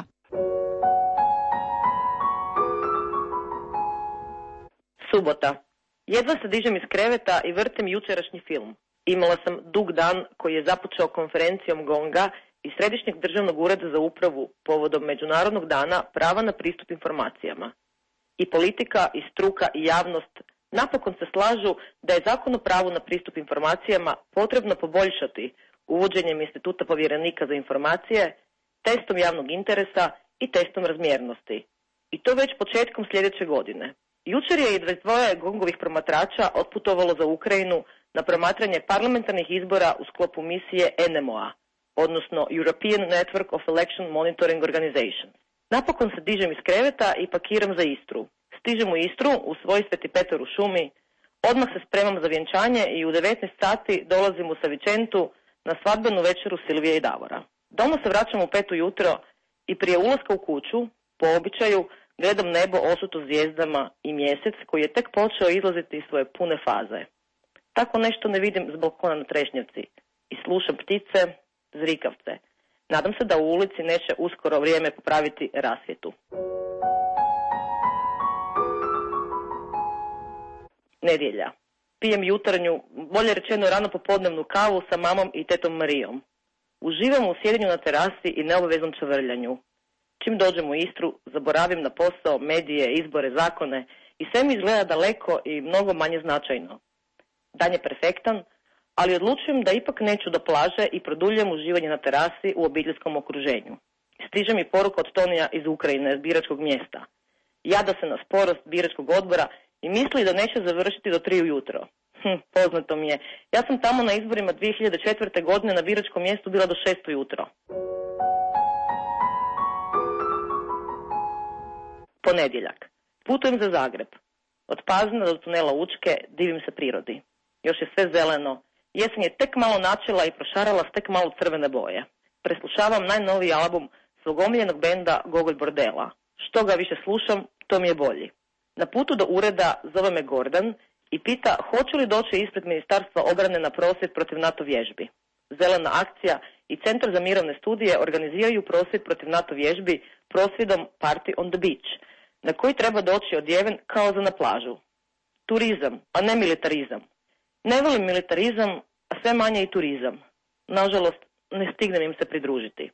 Subota. Jedva se dižem iz kreveta i vrtim jučerašnji film. Imala sam dug dan koji je započeo konferencijom GONG-a i Središnjeg državnog ureda za upravu povodom Međunarodnog dana prava na pristup informacijama. I politika, i struka, i javnost napokon se slažu da je Zakon o pravu na pristup informacijama potrebno poboljšati uvođenjem instituta povjerenika za informacije, testom javnog interesa i testom razmjernosti. I to već početkom sljedeće godine. Jučer je i 22 GONG-ovih promatrača otputovalo za Ukrajinu na promatranje parlamentarnih izbora u sklopu misije NMO-a, odnosno European Network of Election Monitoring Organization. Napokon se dižem iz kreveta i pakiram za Istru. Stižem u Istru, u svoj Sveti Petar u šumi, odmah se spremam za vjenčanje i u 19 sati dolazim u Savičentu na svadbenu večeru Silvije i Davora. Doma se vraćam u 5 ujutro i prije ulaska u kuću, po običaju, gledam nebo osuto zvijezdama i mjesec koji je tek počeo izlaziti iz svoje pune faze. Tako nešto ne vidim s balkona na Trešnjevci i slušam ptice, zrikavce. Nadam se da u ulici neće uskoro vrijeme popraviti rasvjetu. Nedjelja. Pijem jutarnju, bolje rečeno rano popodnevnu kavu sa mamom i tetom Marijom. Uživam u sjedenju na terasi i neobaveznom čavrljanju. Čim dođem u Istru, zaboravim na posao, medije, izbore, zakone i sve mi izgleda daleko i mnogo manje značajno. Dan je perfektan, ali odlučujem da ipak neću do plaže i produljujem uživanje na terasi u obiteljskom okruženju. Stiže mi poruka od Tonija iz Ukrajine, iz biračkog mjesta. Jada se na sporost biračkog odbora i misli da neće završiti do 3 ujutro. Poznato mi je. Ja sam tamo na izborima 2004. godine na biračkom mjestu bila do 6 ujutro. Ponedjeljak. Putujem za Zagreb. Od Pazina do tunela Učke divim se prirodi. Još je sve zeleno. Jesen je tek malo načela i prošarala s tek malo crvene boje. Preslušavam najnoviji album svog omiljenog benda Gogolj Bordela. Što ga više slušam, to mi je bolji. Na putu do ureda zove me Gordan i pita hoću li doći ispred Ministarstva obrane na prosvjed protiv NATO vježbi. Zelena akcija i Centar za mirovne studije organiziraju prosvjed protiv NATO vježbi prosvjedom Party on the Beach, na koji treba doći odjeven kao za na plažu. Turizam, a ne militarizam. Ne volim militarizam, a sve manje i turizam. Nažalost, ne stignem im se pridružiti.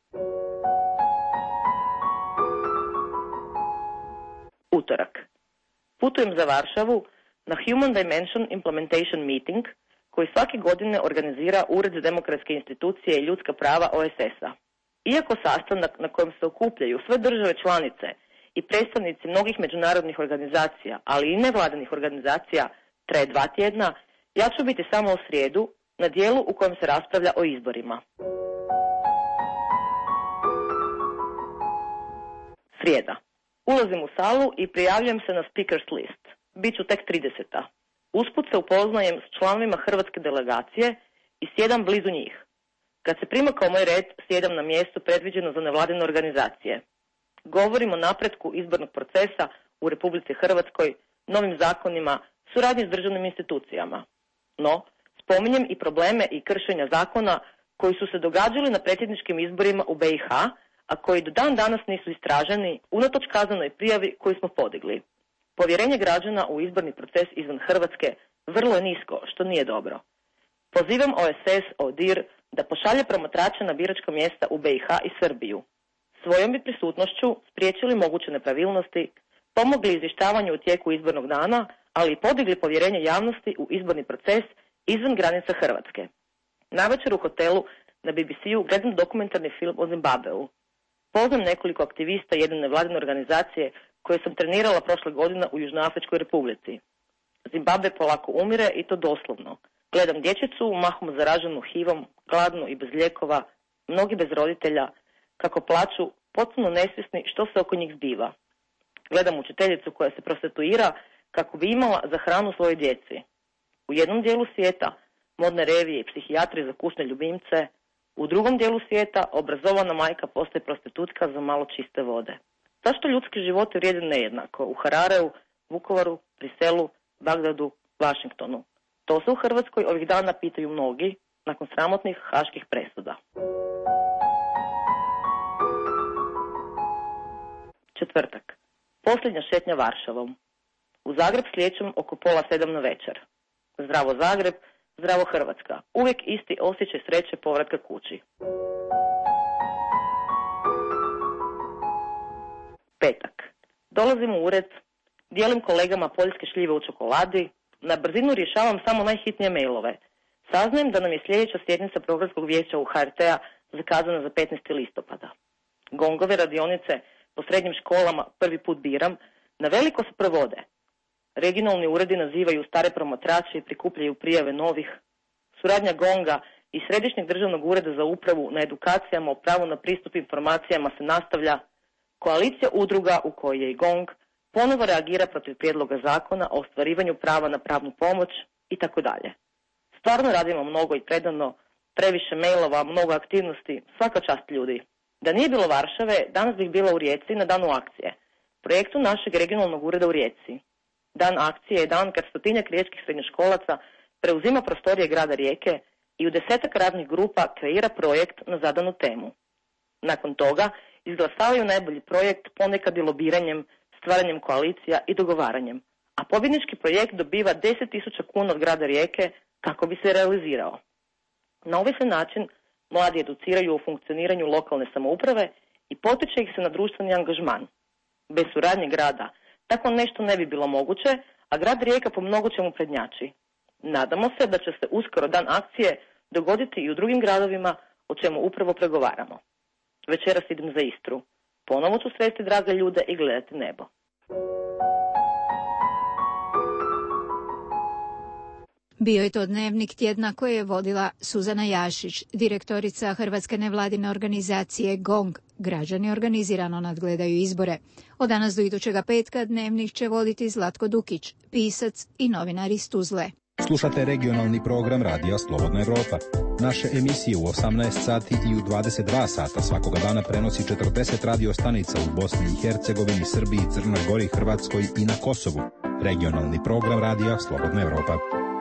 Utorak. Putujem za Varšavu na Human Dimension Implementation Meeting, koji svake godine organizira Ured za demokratske institucije i ljudska prava OSS-a. Iako sastanak na kojem se okupljaju sve države članice i predstavnici mnogih međunarodnih organizacija, ali i nevladinih organizacija, traje 2 tjedna, ja ću biti samo u srijedu na dijelu u kojem se raspravlja o izborima. Srijeda. Ulazim u salu i prijavljujem se na speakers list. Biću tek 30. Usput se upoznajem s članovima hrvatske delegacije i sjedam blizu njih. Kad se primakao moj red, sjedam na mjestu predviđeno za nevladine organizacije. Govorim o napretku izbornog procesa u Republici Hrvatskoj, novim zakonima, suradnji s državnim institucijama. No, spominjem i probleme i kršenja zakona koji su se događali na predsjedničkim izborima u BiH, a koji do dan danas nisu istraženi unatoč kaznenoj prijavi koju smo podigli. Povjerenje građana u izborni proces izvan Hrvatske vrlo je nisko, što nije dobro. Pozivam OSS, ODIR, da pošalje promatrače na biračka mjesta u BiH i Srbiju. Svojom bi prisutnošću spriječili moguće nepravilnosti, pomogli izvještavanju u tijeku izbornog dana, ali i podigli povjerenje javnosti u izborni proces izvan granica Hrvatske. Navečer u hotelu na BBC-u gledam dokumentarni film o Zimbabveu. Poznam nekoliko aktivista jedne nevladine organizacije koje sam trenirala prošle godine u Južnoafričkoj Republici. Zimbabve polako umire i to doslovno. Gledam dječicu, mahom zaraženu HIV-om, gladnu i bez lijekova, mnogi bez roditelja, kako plaću, potpuno nesvjesni što se oko njih zbiva. Gledam učiteljicu koja se prostituira kako bi imala za hranu svoje djeci. U jednom dijelu svijeta modne revije i psihijatri za kućne ljubimce, u drugom dijelu svijeta obrazovana majka postaje prostitutka za malo čiste vode. Zašto ljudski životi vrijede nejednako u Harareu, Vukovaru, Briselu, Bagdadu, Washingtonu? To se u Hrvatskoj ovih dana pitaju mnogi nakon sramotnih haških presuda. Četvrtak. Posljednja šetnja Varšavom. U Zagreb slijećem oko 6:30 na večer. Zdravo Zagreb, zdravo Hrvatska. Uvijek isti osjećaj sreće povratka kući. Petak. Dolazim u ured, dijelim kolegama poljske šljive u čokoladi, na brzinu rješavam samo najhitnije mailove. Saznajem da nam je sljedeća sjednica programskog vijeća u HRT-a zakazana za 15. listopada. Gongove radionice po srednjim školama prvi put biram, na veliko se provode. Regionalni uredi nazivaju stare promatrače i prikupljaju prijave novih. Suradnja Gonga i Središnjeg državnog ureda za upravu na edukacijama o pravu na pristup informacijama se nastavlja. Koalicija udruga u kojoj je i Gong ponovo reagira protiv prijedloga zakona o ostvarivanju prava na pravnu pomoć i tako dalje. Stvarno radimo mnogo i predano, previše mailova, mnogo aktivnosti, svaka čast ljudi. Da nije bilo Varšave, danas bih bila u Rijeci na danu akcije, projektu našeg regionalnog ureda u Rijeci. Dan akcije je dan kad 100-tinjak riječkih srednjoškolaca preuzima prostorije grada Rijeke i u 10-ak radnih grupa kreira projekt na zadanu temu. Nakon toga izglasavaju najbolji projekt, ponekad i lobiranjem, stvaranjem koalicija i dogovaranjem, a pobjednički projekt dobiva 10.000 kuna od grada Rijeke kako bi se realizirao. Na ovaj se način mladi educiraju o funkcioniranju lokalne samouprave i potiče ih se na društveni angažman. Bez suradnje grada tako nešto ne bi bilo moguće, a grad Rijeka po mnogo čemu prednjači. Nadamo se da će se uskoro dan akcije dogoditi i u drugim gradovima, o čemu upravo pregovaramo. Večeras idem za Istru. Ponovo ću sresti drage ljude i gledati nebo. Bio je to dnevnik tjedna koje je vodila Suzana Jašić, direktorica Hrvatske nevladine organizacije GONG. Građani organizirano nadgledaju izbore. Od danas do idućega petka dnevnik će voditi Zlatko Dukić, pisac i novinar iz Tuzle. Slušate regionalni program Radija Slobodna Evropa. Naše emisije u 18 sati i u 22 sata svakoga dana prenosi 40 radio stanica u Bosni i Hercegovini, Srbiji, Crnoj Gori, Hrvatskoj i na Kosovu. Regionalni program Radija Slobodna Evropa.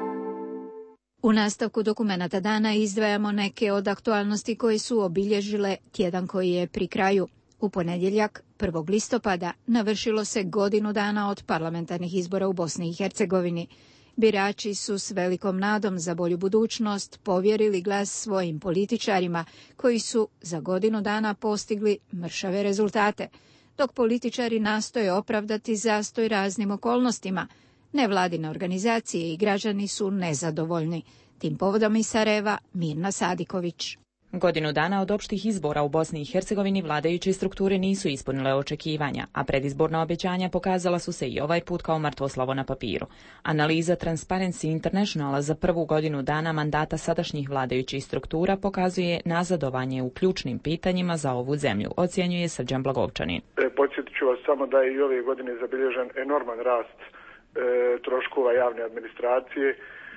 U nastavku dokumenata dana izdvajamo neke od aktualnosti koje su obilježile tjedan koji je pri kraju. U ponedjeljak, 1. listopada, navršilo se godinu dana od parlamentarnih izbora u Bosni i Hercegovini. Birači su s velikom nadom za bolju budućnost povjerili glas svojim političarima koji su za godinu dana postigli mršave rezultate, dok političari nastoje opravdati zastoj raznim okolnostima. Nevladine organizacije i građani su nezadovoljni. Tim povodom iz Sarajeva Mirna Sadiković. Godinu dana od opštih izbora u Bosni i Hercegovini vladajuće strukture nisu ispunile očekivanja, a predizborna obećanja pokazala su se i ovaj put kao mrtvo slovo na papiru. Analiza Transparency Internationala za prvu godinu dana mandata sadašnjih vladajućih struktura pokazuje nazadovanje u ključnim pitanjima za ovu zemlju, ocjenjuje Srđan Blagovčanin. Podsjetit ću vas samo da je i ove godine zabilježen enorman rast troškova javne administracije,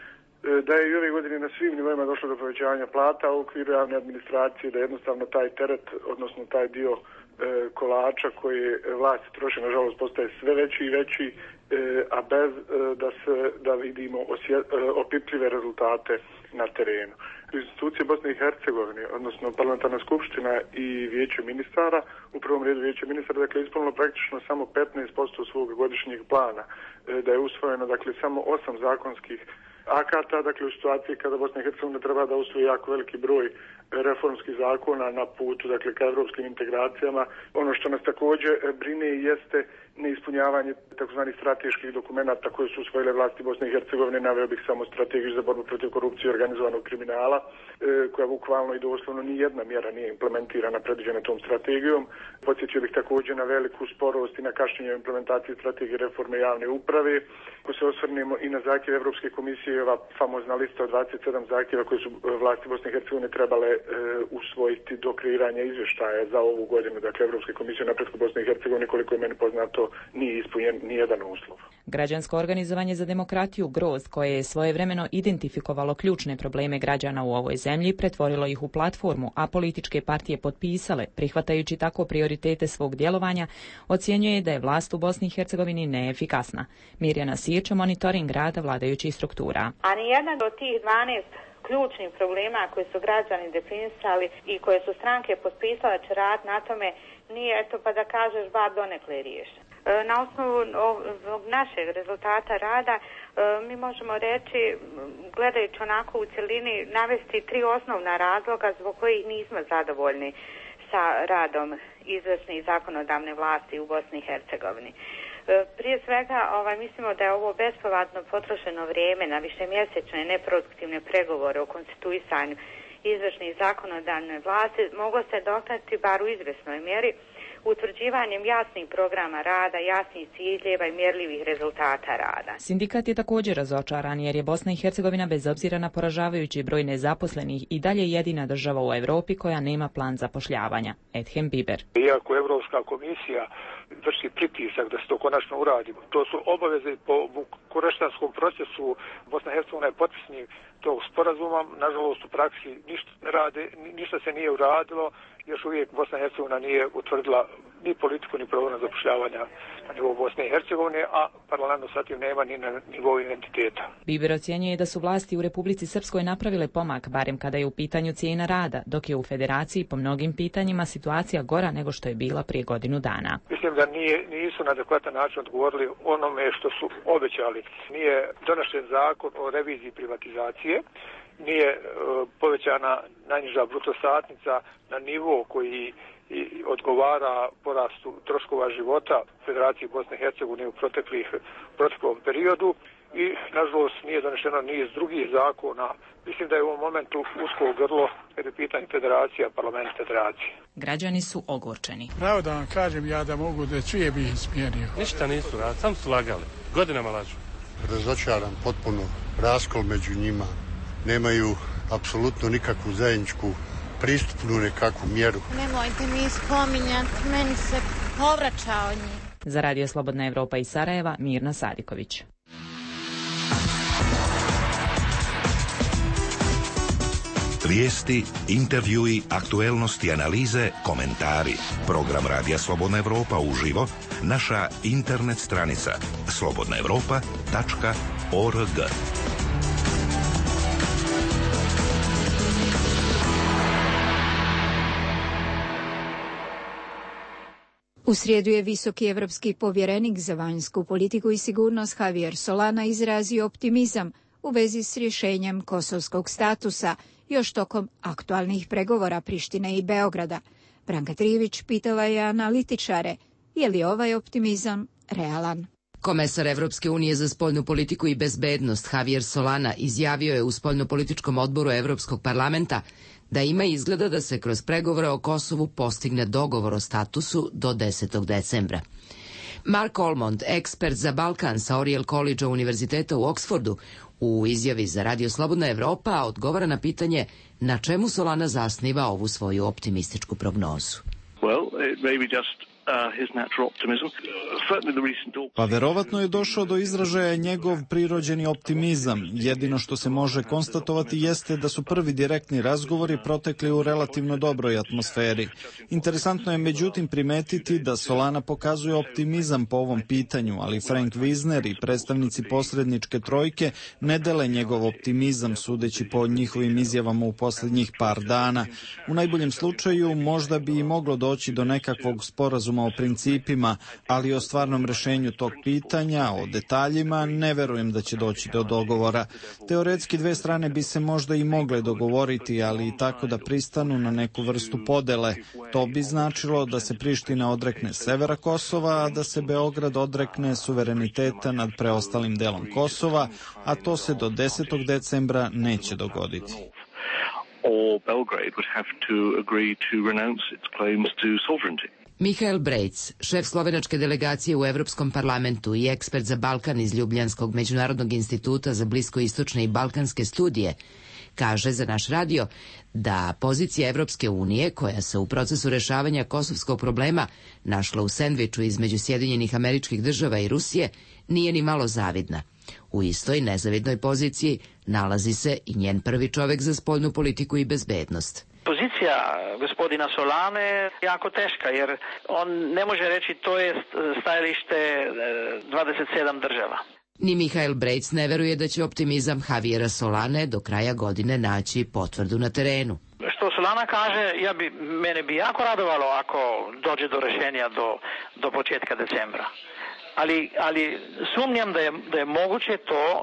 da je i ove godine na svim nivoima došlo do povećanja plata u okviru javne administracije, da jednostavno taj teret, odnosno taj dio kolača koji vlasti troše, nažalost, postaje sve veći i veći, a bez da vidimo opipljive rezultate na terenu. Institucije Bosne i Hercegovine, odnosno parlamentarna skupština i vijeće ministara, u prvom redu vijeće ministara, dakle, ispunilo praktično samo 15% svog godišnjeg plana, da je usvojeno, dakle, samo 8 zakonskih akata, dakle, u situaciji kada Bosna i Hercegovina treba da usvoji jako veliki broj reformskih zakona na putu, dakle, ka evropskim integracijama. Ono što nas također brine jeste neispunjavanje takozvanih strateških dokumenata koje su usvojile vlasti Bosne i Hercegovine. Naveo bih samo strategiju za borbu protiv korupcije i organizovanog kriminala, koja bukvalno i doslovno nijedna mjera nije implementirana predviđena tom strategijom. Podsjetio bih također na veliku sporost i na kašnjenje implementacije strategije reforme javne uprave. Ako se osvrnemo i na zahtjev Evropske komisije, ova famozna lista od 27 zahtjeva koje su vlasti Bosne i Hercegovine trebale usvojiti do kreiranja izvještaja za ovu godinu, dakle, Evropske komisije o napretku Bosne i Hercegovine, koliko je meni poznato, nije ispunjen nijedan uslov. Građansko organizovanje za demokratiju GROZD, koje je svojevremeno identifikovalo ključne probleme građana u ovoj zemlji, pretvorilo ih u platformu, a političke partije potpisale, prihvatajući tako prioritete svog djelovanja, ocjenjuje da je vlast u Bosni i Hercegovini neefikasna. Mirjana Sirča, monitoring rada vladajućih struktura. A nijedan od tih 12 ključnih problema koje su građani definisali i koje su stranke potpisale će rad na tome nije, eto, pa da kažeš, bar donekle riješen. Na osnovu našeg rezultata rada mi možemo reći, gledajući onako u cjelini, navesti 3 osnovna razloga zbog kojih nismo zadovoljni sa radom izvršne i zakonodavne vlasti u Bosni i Hercegovini. Prije svega mislimo da je ovo bespovratno potrošeno vrijeme na višemjesečne neproduktivne pregovore o konstituisanju izvršne i zakonodavne vlasti moglo se dotaknuti bar u izvjesnoj mjeri utvrđivanjem jasnih programa rada, jasnih ciljeva i mjerljivih rezultata rada. Sindikat je također razočaran jer je Bosna i Hercegovina bez obzira na poražavajući broj nezaposlenih i dalje jedina država u Europi koja nema plan zapošljavanja. Edhem Biber. Iako Evropska komisija vrši pritisak da se to konačno uradi, to su obaveze po kureštanskom procesu. Bosna i Hercegovina je potpisnik tog sporazuma, nažalost u praksi ništa se nije uradilo, još uvijek Bosna i Hercegovina nije utvrdila ni politiku ni program zapošljavanja na nivou Bosne i Hercegovine, a paralelno sa tim nema ni na nivou identiteta. Biber ocjenjuje da su vlasti u Republici Srpskoj napravile pomak, barem kada je u pitanju cijena rada, dok je u Federaciji po mnogim pitanjima situacija gora nego što je bila prije godinu dana. Mislim da nisu na adekvatan način odgovorili onome što su obećali. Nije donošen zakon o reviziji privatizacije nije povećana najniža bruto satnica na nivo koji odgovara porastu troškova života Federaciji Bosne i Hercegovine u proteklom periodu i nažalost nije donešeno niz drugih zakona. Mislim da je u ovom momentu usko grlo kad je pitanje federacija, parlament federacije. Građani su ogorčeni. Pravo da vam kažem ja da mogu da čuje bi ih smijenio. Ništa nisu radili, sam su lagali. Godinama lažu. Razočaran potpuno, raskol među njima. Nemaju apsolutno nikakvu zajedničku pristupnu nekakvu mjeru. Nemojte mi spominjati, meni se povraća od njih. Za Radio Slobodna Evropa iz Sarajeva, Mirna Sadiković. Vijesti, intervjui, aktuelnosti, analize, komentari. Program Radija Slobodna Evropa uživo, naša internet stranica slobodnaevropa.org. U srijedu je visoki evropski povjerenik za vanjsku politiku i sigurnost Javier Solana izrazio optimizam u vezi s rješenjem kosovskog statusa još tokom aktualnih pregovora Prištine i Beograda. Branka Trivić pitala je analitičare je li ovaj optimizam realan. Komesar Evropske unije za spoljnu politiku i bezbednost Javier Solana izjavio je u spoljnopolitičkom odboru Evropskog parlamenta da ima izgleda da se kroz pregovore o Kosovu postigne dogovor o statusu do 10. decembra. Mark Olmond, ekspert za Balkan sa Oriel College Univerziteta u Oxfordu, u izjavi za Radio Slobodna Evropa odgovara na pitanje na čemu Solana zasniva ovu svoju optimističku prognozu. Pa verovatno je došao do izražaja njegov prirođeni optimizam. Jedino što se može konstatovati jeste da su prvi direktni razgovori protekli u relativno dobroj atmosferi. Interesantno je međutim primetiti da Solana pokazuje optimizam po ovom pitanju, ali Frank Wisner i predstavnici posredničke trojke ne dele njegov optimizam sudeći po njihovim izjavama u posljednjih par dana. U najboljem slučaju možda bi i moglo doći do nekakvog sporazuma o principima, ali o stvarnom rešenju tog pitanja, o detaljima, ne verujem da će doći do dogovora. Teoretski dve strane bi se možda i mogle dogovoriti, ali i tako da pristanu na neku vrstu podele. To bi značilo da se Priština odrekne severa Kosova, a da se Beograd odrekne suvereniteta nad preostalim delom Kosova, a to se do 10. decembra neće dogoditi. Or Belgrade would have to agree to renounce its claims to sovereignty. Mihael Brejc, šef slovenačke delegacije u Evropskom parlamentu i ekspert za Balkan iz Ljubljanskog međunarodnog instituta za bliskoistočne i balkanske studije, kaže za naš radio da pozicija Evropske unije, koja se u procesu rešavanja kosovskog problema našla u sendviču između Sjedinjenih Američkih Država i Rusije, nije ni malo zavidna. U istoj nezavidnoj poziciji nalazi se i njen prvi čovek za spoljnu politiku i bezbednost. Pozicija gospodina Solane je jako teška, jer on ne može reći to je stajalište 27 država. Ni Mihael Brejc ne veruje da će optimizam Javiera Solane do kraja godine naći potvrdu na terenu. Što Solana kaže, mene bi jako radovalo ako dođe do rešenja do početka decembra. Ali sumnjam da je moguće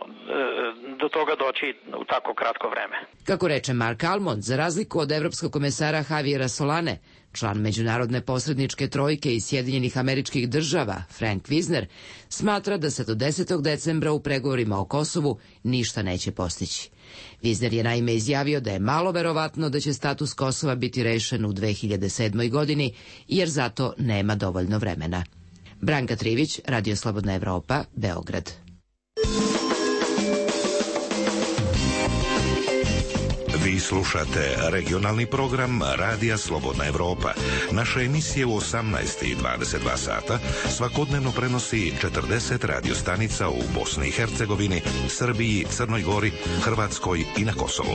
do toga doći u tako kratko vreme. Kako reče Mark Almond, za razliku od evropskog komesara Javiera Solane, član međunarodne posredničke trojke iz Sjedinjenih Američkih Država, Frank Wisner, smatra da se do 10. decembra u pregovorima o Kosovu ništa neće postići. Wisner je naime izjavio da je malo verovatno da će status Kosova biti rešen u 2007. godini, jer zato nema dovoljno vremena. Branka Trivić, Radio Slobodna Evropa, Beograd. Vi slušate regionalni program Radija Slobodna Evropa. Naše emisije u 18 i 22 sata svakodnevno prenosi 40 radiostanica u Bosni i Hercegovini, Srbiji, Crnoj Gori, Hrvatskoj i na Kosovu.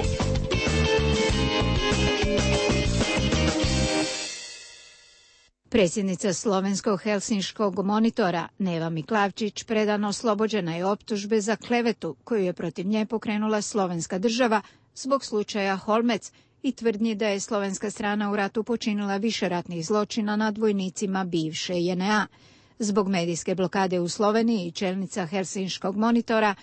Predsjednica slovenskog helsinškog monitora Neva Miklavčić predano oslobođena je optužbe za klevetu koju je protiv nje pokrenula slovenska država zbog slučaja Holmec i tvrdnji da je slovenska strana u ratu počinila više ratnih zločina nad vojnicima bivše JNA. Zbog medijske blokade u Sloveniji čelnica helsinškog monitora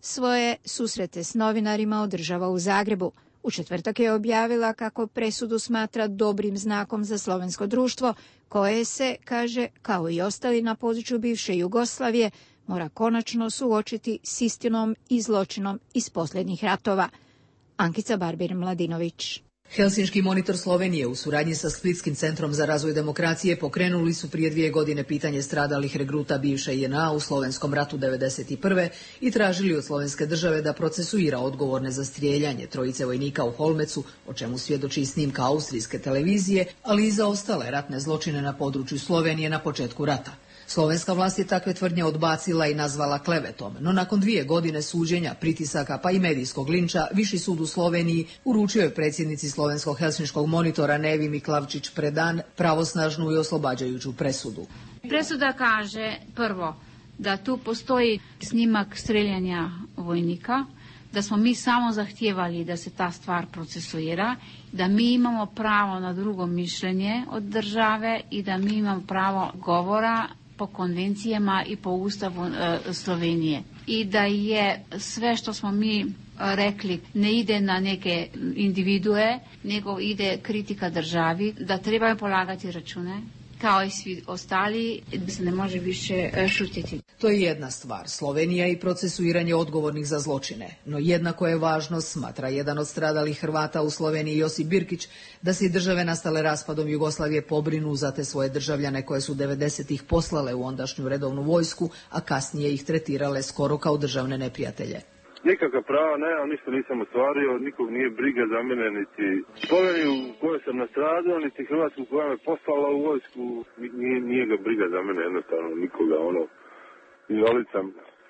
svoje susrete s novinarima održava u Zagrebu. U četvrtak je objavila kako presudu smatra dobrim znakom za slovensko društvo, koje se, kaže, kao i ostali na području bivše Jugoslavije, mora konačno suočiti s istinom i zločinom iz posljednjih ratova. Ankica Barbir-Mladinović. Helsinški monitor Slovenije u suradnji sa Splitskim centrom za razvoj demokracije pokrenuli su prije 2 godine pitanje stradalih regruta bivše JNA u Slovenskom ratu 1991. i tražili od slovenske države da procesuira odgovorne za strijeljanje trojice vojnika u Holmecu, o čemu svjedoči i snimka austrijske televizije, ali i za ostale ratne zločine na području Slovenije na početku rata. Slovenska vlast je takve tvrdnje odbacila i nazvala klevetom, no nakon 2 godine suđenja, pritisaka pa i medijskog linča, Viši sud u Sloveniji uručio je predsjednici slovenskog helsinškog monitora Nevi Miklavčić-Predan pravosnažnu i oslobađajuću presudu. Presuda kaže prvo da tu postoji snimak streljanja vojnika, da smo mi samo zahtijevali da se ta stvar procesuira, da mi imamo pravo na drugo mišljenje od države i da mi imamo pravo govora po konvencijama i po ustavu Slovenije. I da je sve što smo mi rekli ne ide na neke individue, nego ide kritika državi, da trebaju polagati račune, kao i svi ostali, da se ne može više šutiti. To je jedna stvar, Slovenija i procesuiranje odgovornih za zločine. No jednako je važno, smatra jedan od stradalih Hrvata u Sloveniji Josip Birkić, da se i države nastale raspadom Jugoslavije pobrinu za te svoje državljane koje su 90-ih poslale u ondašnju redovnu vojsku, a kasnije ih tretirale skoro kao državne neprijatelje. Nikakva prava nemam, ništa nisam ostvario, nikog nije briga za mene, niti Sloveniju u kojoj sam nastradao, niti Hrvatsku koja me poslala u vojsku, nije ga briga za mene, jednostavno nikoga, invalid sam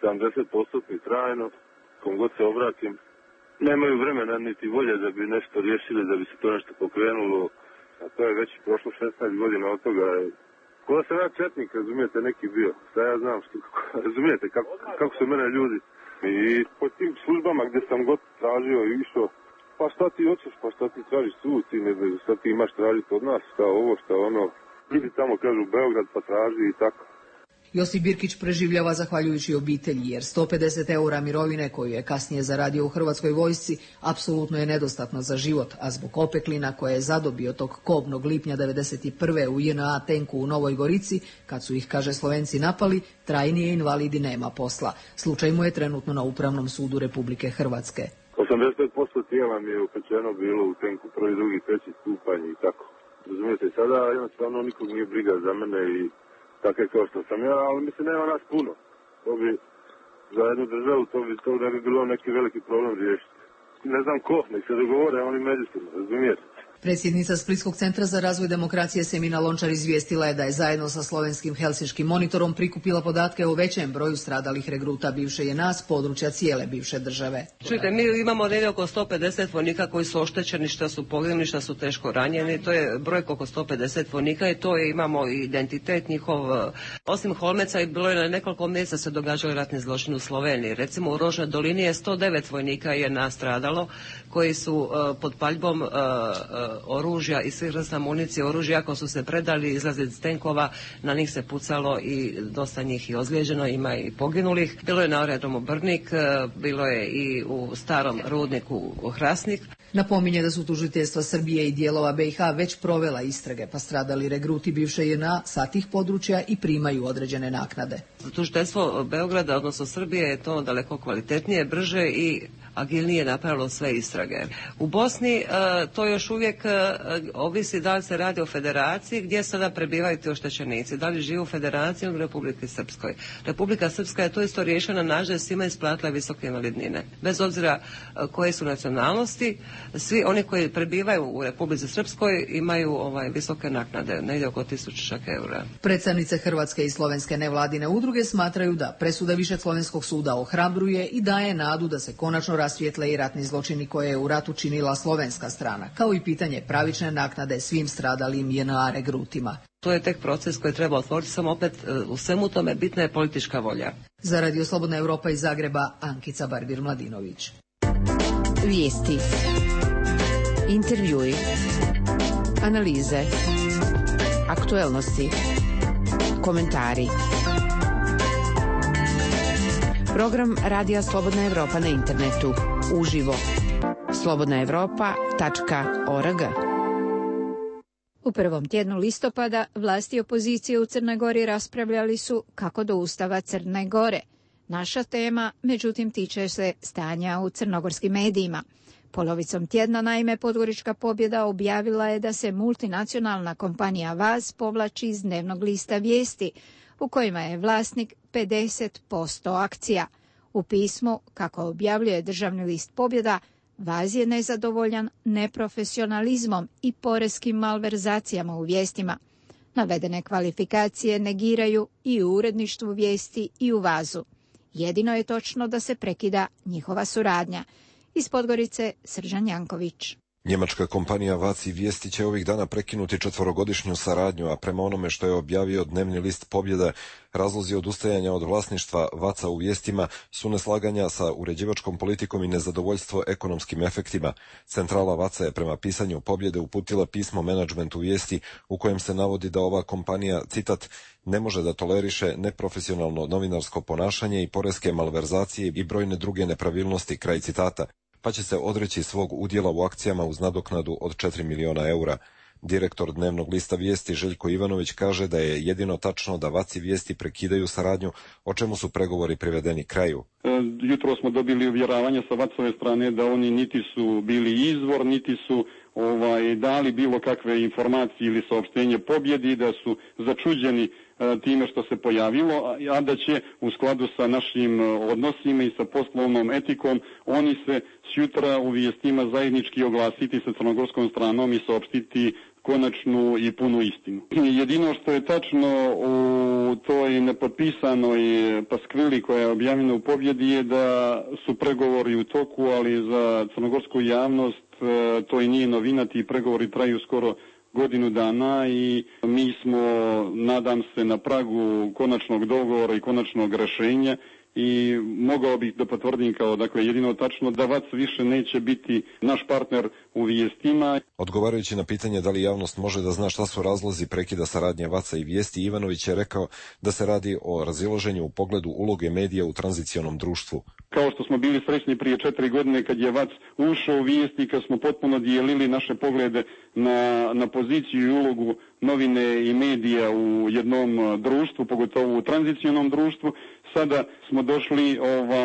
70% trajno, kom god se obratim, nemaju vremena niti volje da bi nešto riješili, da bi se to nešto pokrenulo, a to je već prošlo 16 godina od toga. Ko da sam ja četnik, razumijete, neki bio, šta ja znam, razumijete kako su mene ljudi. I po tim službama gdje sam god tražio i išao, pa šta ti hoćeš, pa šta ti tražiš tu, ti ne znaš šta ti imaš tražiti od nas, šta ovo, šta ono, idi tamo, kažu, Beograd, pa traži i tako. Josip Birkić preživljava zahvaljujući obitelji, jer 150 eura mirovine koju je kasnije zaradio u Hrvatskoj vojsci apsolutno je nedostatno za život, a zbog opeklina koje je zadobio tog kobnog lipnja 1991. u JNA tenku u Novoj Gorici, kad su ih, kaže, Slovenci napali, trajnije invalidi nema posla. Slučaj mu je trenutno na Upravnom sudu Republike Hrvatske. 85% tijela mi je upečeno bilo u tenku 1., 2., 3. stupanj i tako. Razumijete, sada jednostavno nikog nije briga za mene i tako kao što sam ja, ali mislim nema nas puno. To bi za jednu državu, to ne bi bilo neki veliki problem riješiti. Ne znam ko, nek se dogovore oni međusobno, razumijete. Predsjednica Splitskog centra za razvoj demokracije Semina Lončar izvijestila je da je zajedno sa slovenskim helsinškim monitorom prikupila podatke o većem broju stradalih regruta bivše JNA s područja cijele bivše države. Čujte, mi imamo negdje oko 150 vojnika koji su oštećeni, što su poginuli, što su teško ranjeni. To je brojka oko 150 vojnika i to je, imamo identitet njihov. Osim Holmeca i bilo je na nekoliko mjesta se događali ratni zločini u Sloveniji. Recimo u Rožnoj dolini je 109 vojnika je nastradalo koji su pod paljbom oružja i svih vrsta municije oružja, ako su se predali izlaziti iz tenkova, na njih se pucalo i dosta njih i ozlijeđeno, ima i poginulih. Bilo je na aerodromu Brnik, bilo je i u starom rudniku Hrasnik. Napominje da su tužiteljstva Srbije i dijelova BiH već provela istrage, pa stradali regruti bivše JNA sa tih područja i primaju određene naknade. Tužiteljstvo Beograda, odnosno Srbije, je to daleko kvalitetnije, brže i agilnije napravilo sve istrage. U Bosni to još uvijek ovisi da li se radi o federaciji gdje sada prebivaju ti oštećenici, da li žive u federaciji ili u Republike Srpskoj. Republika Srpska je to isto riješila na način da je svima isplatila visoke invalidnine. Bez obzira koje su nacionalnosti, svi oni koji prebivaju u Republici Srpskoj imaju visoke naknade, negdje oko 1000 eura. Predstavnice hrvatske i slovenske nevladine udruge smatraju da presuda Višeg slovenskog suda ohrabruje i daje nadu da se konačno rasvijetle i ratni zločini koje je u ratu činila slovenska strana, kao i pitanje pravične naknade svim stradalim JNA regrutima. To je tek proces koji treba otvoriti, samo opet u svemu tome bitna je politička volja. Za Radio Slobodna Europa iz Zagreba, Ankica Barbir-Mladinović. Vijesti, intervjui, analize, aktuelnosti, komentari. Program Radija Slobodna Evropa na internetu. Uživo. slobodnaevropa.org. U prvom tjednu listopada vlasti opozicije u Crnoj Gori raspravljali su kako do Ustava Crne Gore. Naša tema, međutim, tiče se stanja u crnogorskim medijima. Polovicom tjedna, naime, Podgorička pobjeda objavila je da se multinacionalna kompanija VAZ povlači iz dnevnog lista Vijesti, u kojima je vlasnik 50% akcija. U pismu, kako objavljuje državni list Pobjeda, VAZ je nezadovoljan neprofesionalizmom i poreskim malverzacijama u vijestima. Navedene kvalifikacije negiraju i u uredništvu Vijesti i u VAZ-u. Jedino je točno da se prekida njihova suradnja. Iz Podgorice, Sržan Janković. Njemačka kompanija VAZ i Vijesti će ovih dana prekinuti 4-godišnju saradnju, a prema onome što je objavio dnevni list Pobjeda, razlozi odustajanja od vlasništva VAZ-a u vijestima su neslaganja sa uređivačkom politikom i nezadovoljstvo ekonomskim efektima. Centrala VAZ-a je prema pisanju Pobjede uputila pismo menadžmentu Vijesti u kojem se navodi da ova kompanija, citat, ne može da toleriše neprofesionalno novinarsko ponašanje i poreske malverzacije i brojne druge nepravilnosti, kraj citata, pa će se odreći svog udjela u akcijama uz nadoknadu od 4 miliona eura. Direktor dnevnog lista Vijesti Željko Ivanović kaže da je jedino tačno da VAZ i Vijesti prekidaju saradnju, o čemu su pregovori privedeni kraju. Jutro smo dobili uvjeravanje sa VAZ-ove strane da oni niti su bili izvor, niti su dali bilo kakve informacije ili saopštenje Pobjedi, da su začuđeni time što se pojavilo, a da će u skladu sa našim odnosima i sa poslovnom etikom oni se sutra u vijestima zajednički oglasiti sa crnogorskom stranom i saopštiti konačnu i punu istinu. Jedino što je tačno u toj nepotpisanoj paskvili koja je objavljena u Pobjedi je da su pregovori u toku, ali za crnogorsku javnost to i nije novina, ti pregovori traju skoro godinu dana i mi smo, nadam se, na pragu konačnog dogovora i konačnog rešenja i mogao bih da potvrdim kao jedino tačno da VAZ više neće biti naš partner u vijestima. Odgovarajući na pitanje da li javnost može da zna šta su razlozi prekida saradnje VAZ-a i Vijesti, Ivanović je rekao da se radi o razilaženju u pogledu uloge medija u tranzicionom društvu. Kao što smo bili srećni prije 4 godine kad je VAZ ušao u Vijesti, kad smo potpuno dijelili naše poglede na poziciju i ulogu novine i medija u jednom društvu, pogotovo u tranzicionom društvu, sada smo došli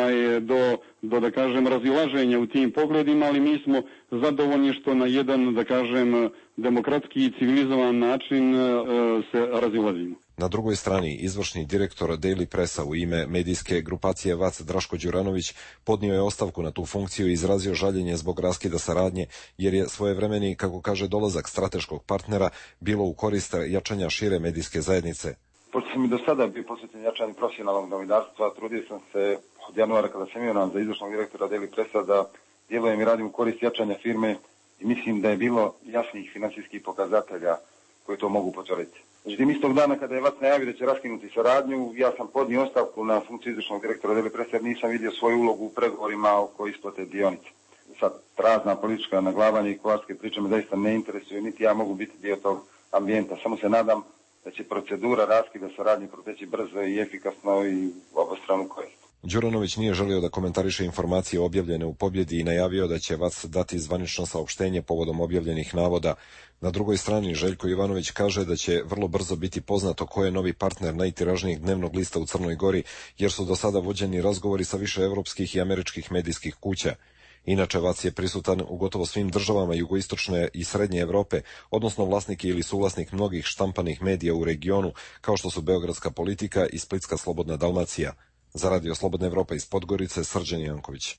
do da kažem razilaženja u tim pogledima, ali mi smo zadovoljni što na jedan da kažem demokratski i civilizovan način se razilazimo. Na drugoj strani, izvršni direktor Daily Pressa u ime medijske grupacije VAZ Draško Đuranović podnio je ostavku na tu funkciju i izrazio žaljenje zbog raskida saradnje, jer je svojevremeni, kako kaže, dolazak strateškog partnera bilo u korist jačanja šire medijske zajednice. Pošto sam i do sada bio posvećen jačanju profesionalnog novinarstva, trudio sam se od januara kada sam imenovan za izvršnog direktora Daily Pressa da djelujem i radim u korist jačanja firme i mislim da je bilo jasnih financijskih pokazatelja koji to mogu potvrditi. Međutim, istog dana kada je VAZ najavio da će raskinuti saradnju, ja sam podnio ostavku na funkciju izvršnog direktora Daily Pressa jer nisam vidio svoju ulogu u pregovorima oko isplate dionice. Sad, razna politička naglavanja i kularske priče me zaista ne interesuju, niti ja mogu biti dio tog ambijenta. Samo se nadam da će procedura raskida saradnje proteći brzo i efikasno i obostranu korist. Đuranović nije želio da komentariše informacije objavljene u Pobjedi i najavio da će VAZ dati zvanično saopštenje povodom objavljenih navoda. Na drugoj strani Željko Ivanović kaže da će vrlo brzo biti poznato ko je novi partner najtiražnijeg dnevnog lista u Crnoj Gori, jer su do sada vođeni razgovori sa više evropskih i američkih medijskih kuća. Inače, VAZ je prisutan u gotovo svim državama jugoistočne i srednje Evrope, odnosno vlasnik ili suvlasnik mnogih štampanih medija u regionu, kao što su Beogradska politika i Splitska Slobodna Dalmacija. Za Radio Slobodna Evropa iz Podgorice, Srđan Janković.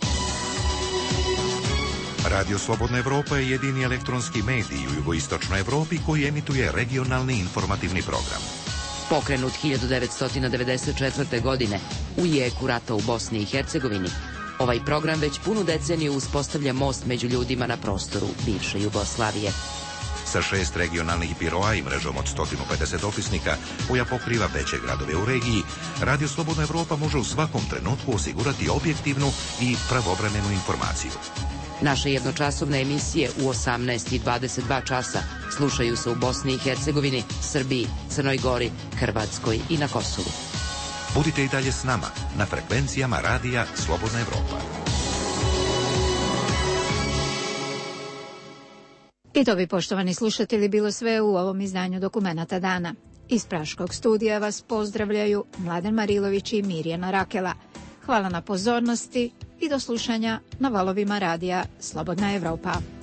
Radio Slobodna Evropa je jedini elektronski medij u jugoistočnoj Evropi koji emituje regionalni informativni program. Pokrenut 1994. godine u jeku rata u Bosni i Hercegovini, ovaj program već punu deceniju uspostavlja most među ljudima na prostoru bivše Jugoslavije. Sa 6 regionalnih biroa i mrežom od 150 opisnika koja pokriva veće gradove u regiji, Radio Slobodna Evropa može u svakom trenutku osigurati objektivnu i pravovremenu informaciju. Naše jednočasovne emisije u 18 i 22 časa slušaju se u Bosni i Hercegovini, Srbiji, Crnoj Gori, Hrvatskoj i na Kosovu. Budite i dalje s nama na frekvencijama radija Slobodna Evropa. I to bi, poštovani slušatelji, bilo sve u ovom izdanju Dokumenata dana. Iz Praškog studija vas pozdravljaju Mladen Marilović i Mirjana Rakela. Hvala na pozornosti i do slušanja na valovima radija Slobodna Evropa.